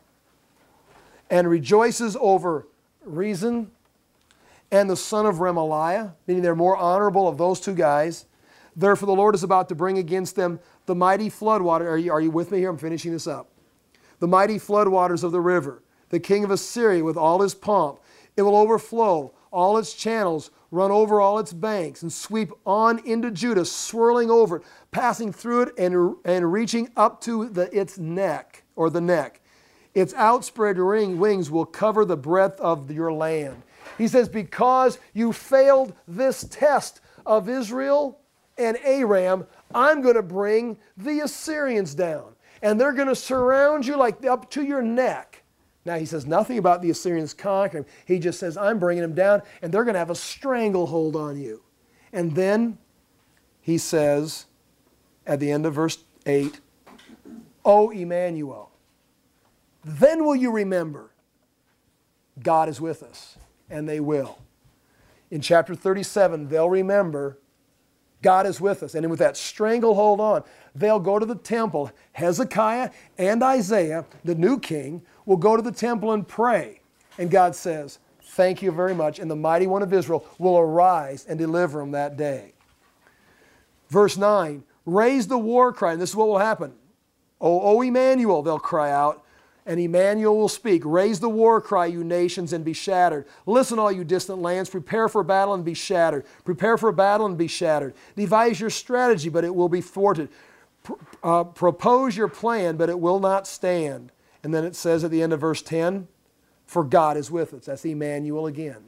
and rejoices over Rezin and the son of Remaliah, meaning they're more honorable of those two guys. Therefore the Lord is about to bring against them the mighty floodwater. Are you, are you with me here? I'm finishing this up. The mighty floodwaters of the river, the king of Assyria with all his pomp. It will overflow all its channels, run over all its banks, and sweep on into Judah, swirling over it, passing through it and, and reaching up to the, its neck, or the neck. Its outspread ring, wings will cover the breadth of your land. He says, because you failed this test of Israel and Aram, I'm going to bring the Assyrians down. And they're going to surround you like up to your neck. Now he says nothing about the Assyrians conquering. He just says, I'm bringing them down, and they're going to have a stranglehold on you. And then he says, at the end of verse eight, O Emmanuel, then will you remember God is with us. And they will. In chapter thirty-seven, they'll remember God is with us. And with that stranglehold on, they'll go to the temple. Hezekiah and Isaiah, the new king, will go to the temple and pray. And God says, thank you very much. And the mighty one of Israel will arise and deliver them that day. Verse nine, raise the war cry. And this is what will happen. O, o Emmanuel, they'll cry out. And Emmanuel will speak. Raise the war cry, you nations, and be shattered. Listen, all you distant lands. Prepare for battle and be shattered. Prepare for battle and be shattered. Devise your strategy, but it will be thwarted. P- uh, propose your plan, but it will not stand. And then it says at the end of verse ten, for God is with us. That's Emmanuel again.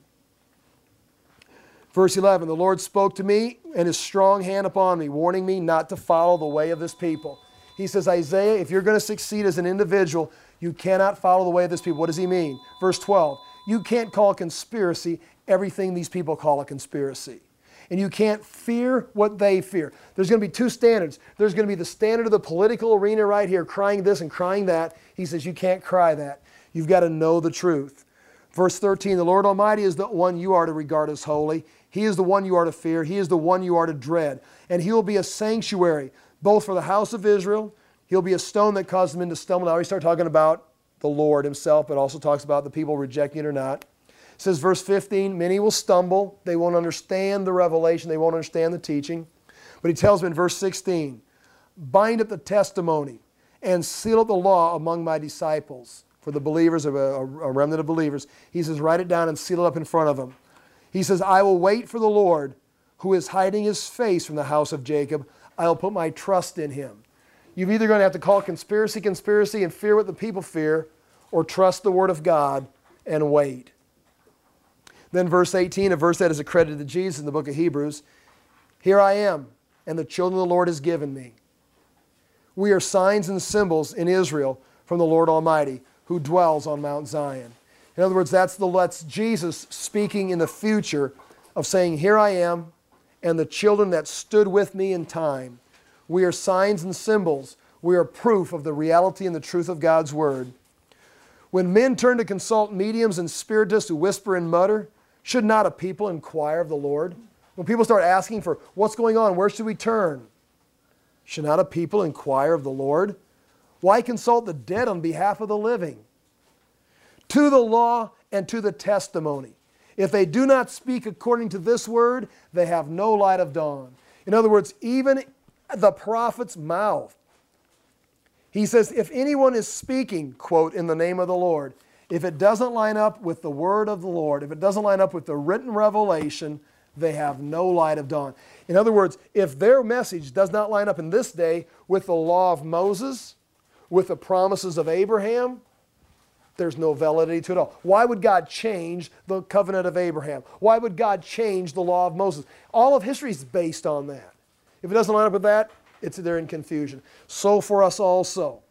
Verse eleven, the Lord spoke to me and his strong hand upon me, warning me not to follow the way of this people. He says, Isaiah, if you're going to succeed as an individual, you cannot follow the way of this people. What does he mean? Verse twelve, you can't call conspiracy everything these people call a conspiracy. And you can't fear what they fear. There's going to be two standards. There's going to be the standard of the political arena right here, crying this and crying that. He says, you can't cry that. You've got to know the truth. Verse thirteen, the Lord Almighty is the one you are to regard as holy. He is the one you are to fear. He is the one you are to dread. And he will be a sanctuary, both for the house of Israel. He'll be a stone that causes them to stumble. Now we start talking about the Lord himself, but also talks about the people rejecting it or not. It says, verse fifteen, many will stumble. They won't understand the revelation. They won't understand the teaching. But he tells them in verse sixteen, bind up the testimony and seal up the law among my disciples. For the believers, of a, a remnant of believers, he says, write it down and seal it up in front of them. He says, I will wait for the Lord who is hiding his face from the house of Jacob. I will put my trust in him. You're either going to have to call conspiracy, conspiracy and fear what the people fear, or trust the word of God and wait. Then verse eighteen, a verse that is accredited to Jesus in the book of Hebrews. Here I am, and the children of the Lord has given me. We are signs and symbols in Israel from the Lord Almighty, who dwells on Mount Zion. In other words, that's, the, that's Jesus speaking in the future of saying, here I am, and the children that stood with me in time. We are signs and symbols. We are proof of the reality and the truth of God's word. When men turn to consult mediums and spiritists who whisper and mutter, should not a people inquire of the Lord? When people start asking for what's going on, where should we turn? Should not a people inquire of the Lord? Why consult the dead on behalf of the living? To the law and to the testimony. If they do not speak according to this word, they have no light of dawn. In other words, even the prophet's mouth. He says, if anyone is speaking, quote, in the name of the Lord, if it doesn't line up with the word of the Lord, if it doesn't line up with the written revelation, they have no light of dawn. In other words, if their message does not line up in this day with the law of Moses, with the promises of Abraham, there's no validity to it all. Why would God change the covenant of Abraham? Why would God change the law of Moses? All of history is based on that. If it doesn't line up with that, it's they're in confusion. So for us also.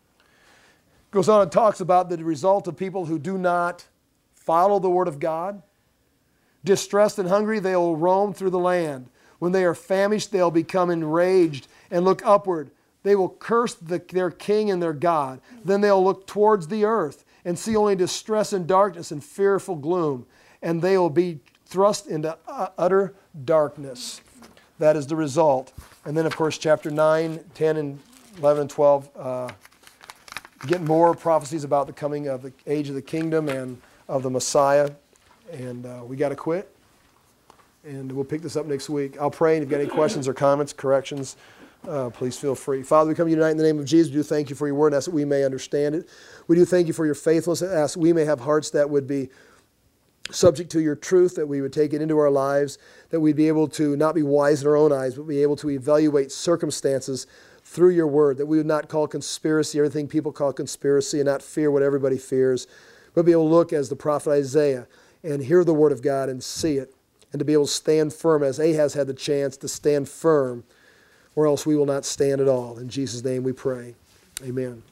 Goes on and talks about the result of people who do not follow the word of God. Distressed and hungry, they will roam through the land. When they are famished, they'll become enraged and look upward. They will curse the, their king and their God. Then they'll look towards the earth and see only distress and darkness and fearful gloom. And they will be thrust into utter darkness. That is the result And then, of course, chapter nine, ten, and eleven and twelve, uh, get more prophecies about the coming of the age of the kingdom and of the Messiah. And uh, we got to quit. And we'll pick this up next week. I'll pray, and if you've got any questions or comments, corrections, uh, please feel free. Father, we come to you tonight in the name of Jesus. We do thank you for your word, and ask that we may understand it. We do thank you for your faithfulness, and ask that we may have hearts that would be subject to your truth, that we would take it into our lives, that we'd be able to not be wise in our own eyes, but be able to evaluate circumstances through your word, that we would not call conspiracy everything people call conspiracy and not fear what everybody fears, but be able to look as the prophet Isaiah and hear the word of God and see it, and to be able to stand firm as Ahaz had the chance to stand firm, or else we will not stand at all. In Jesus' name we pray. Amen.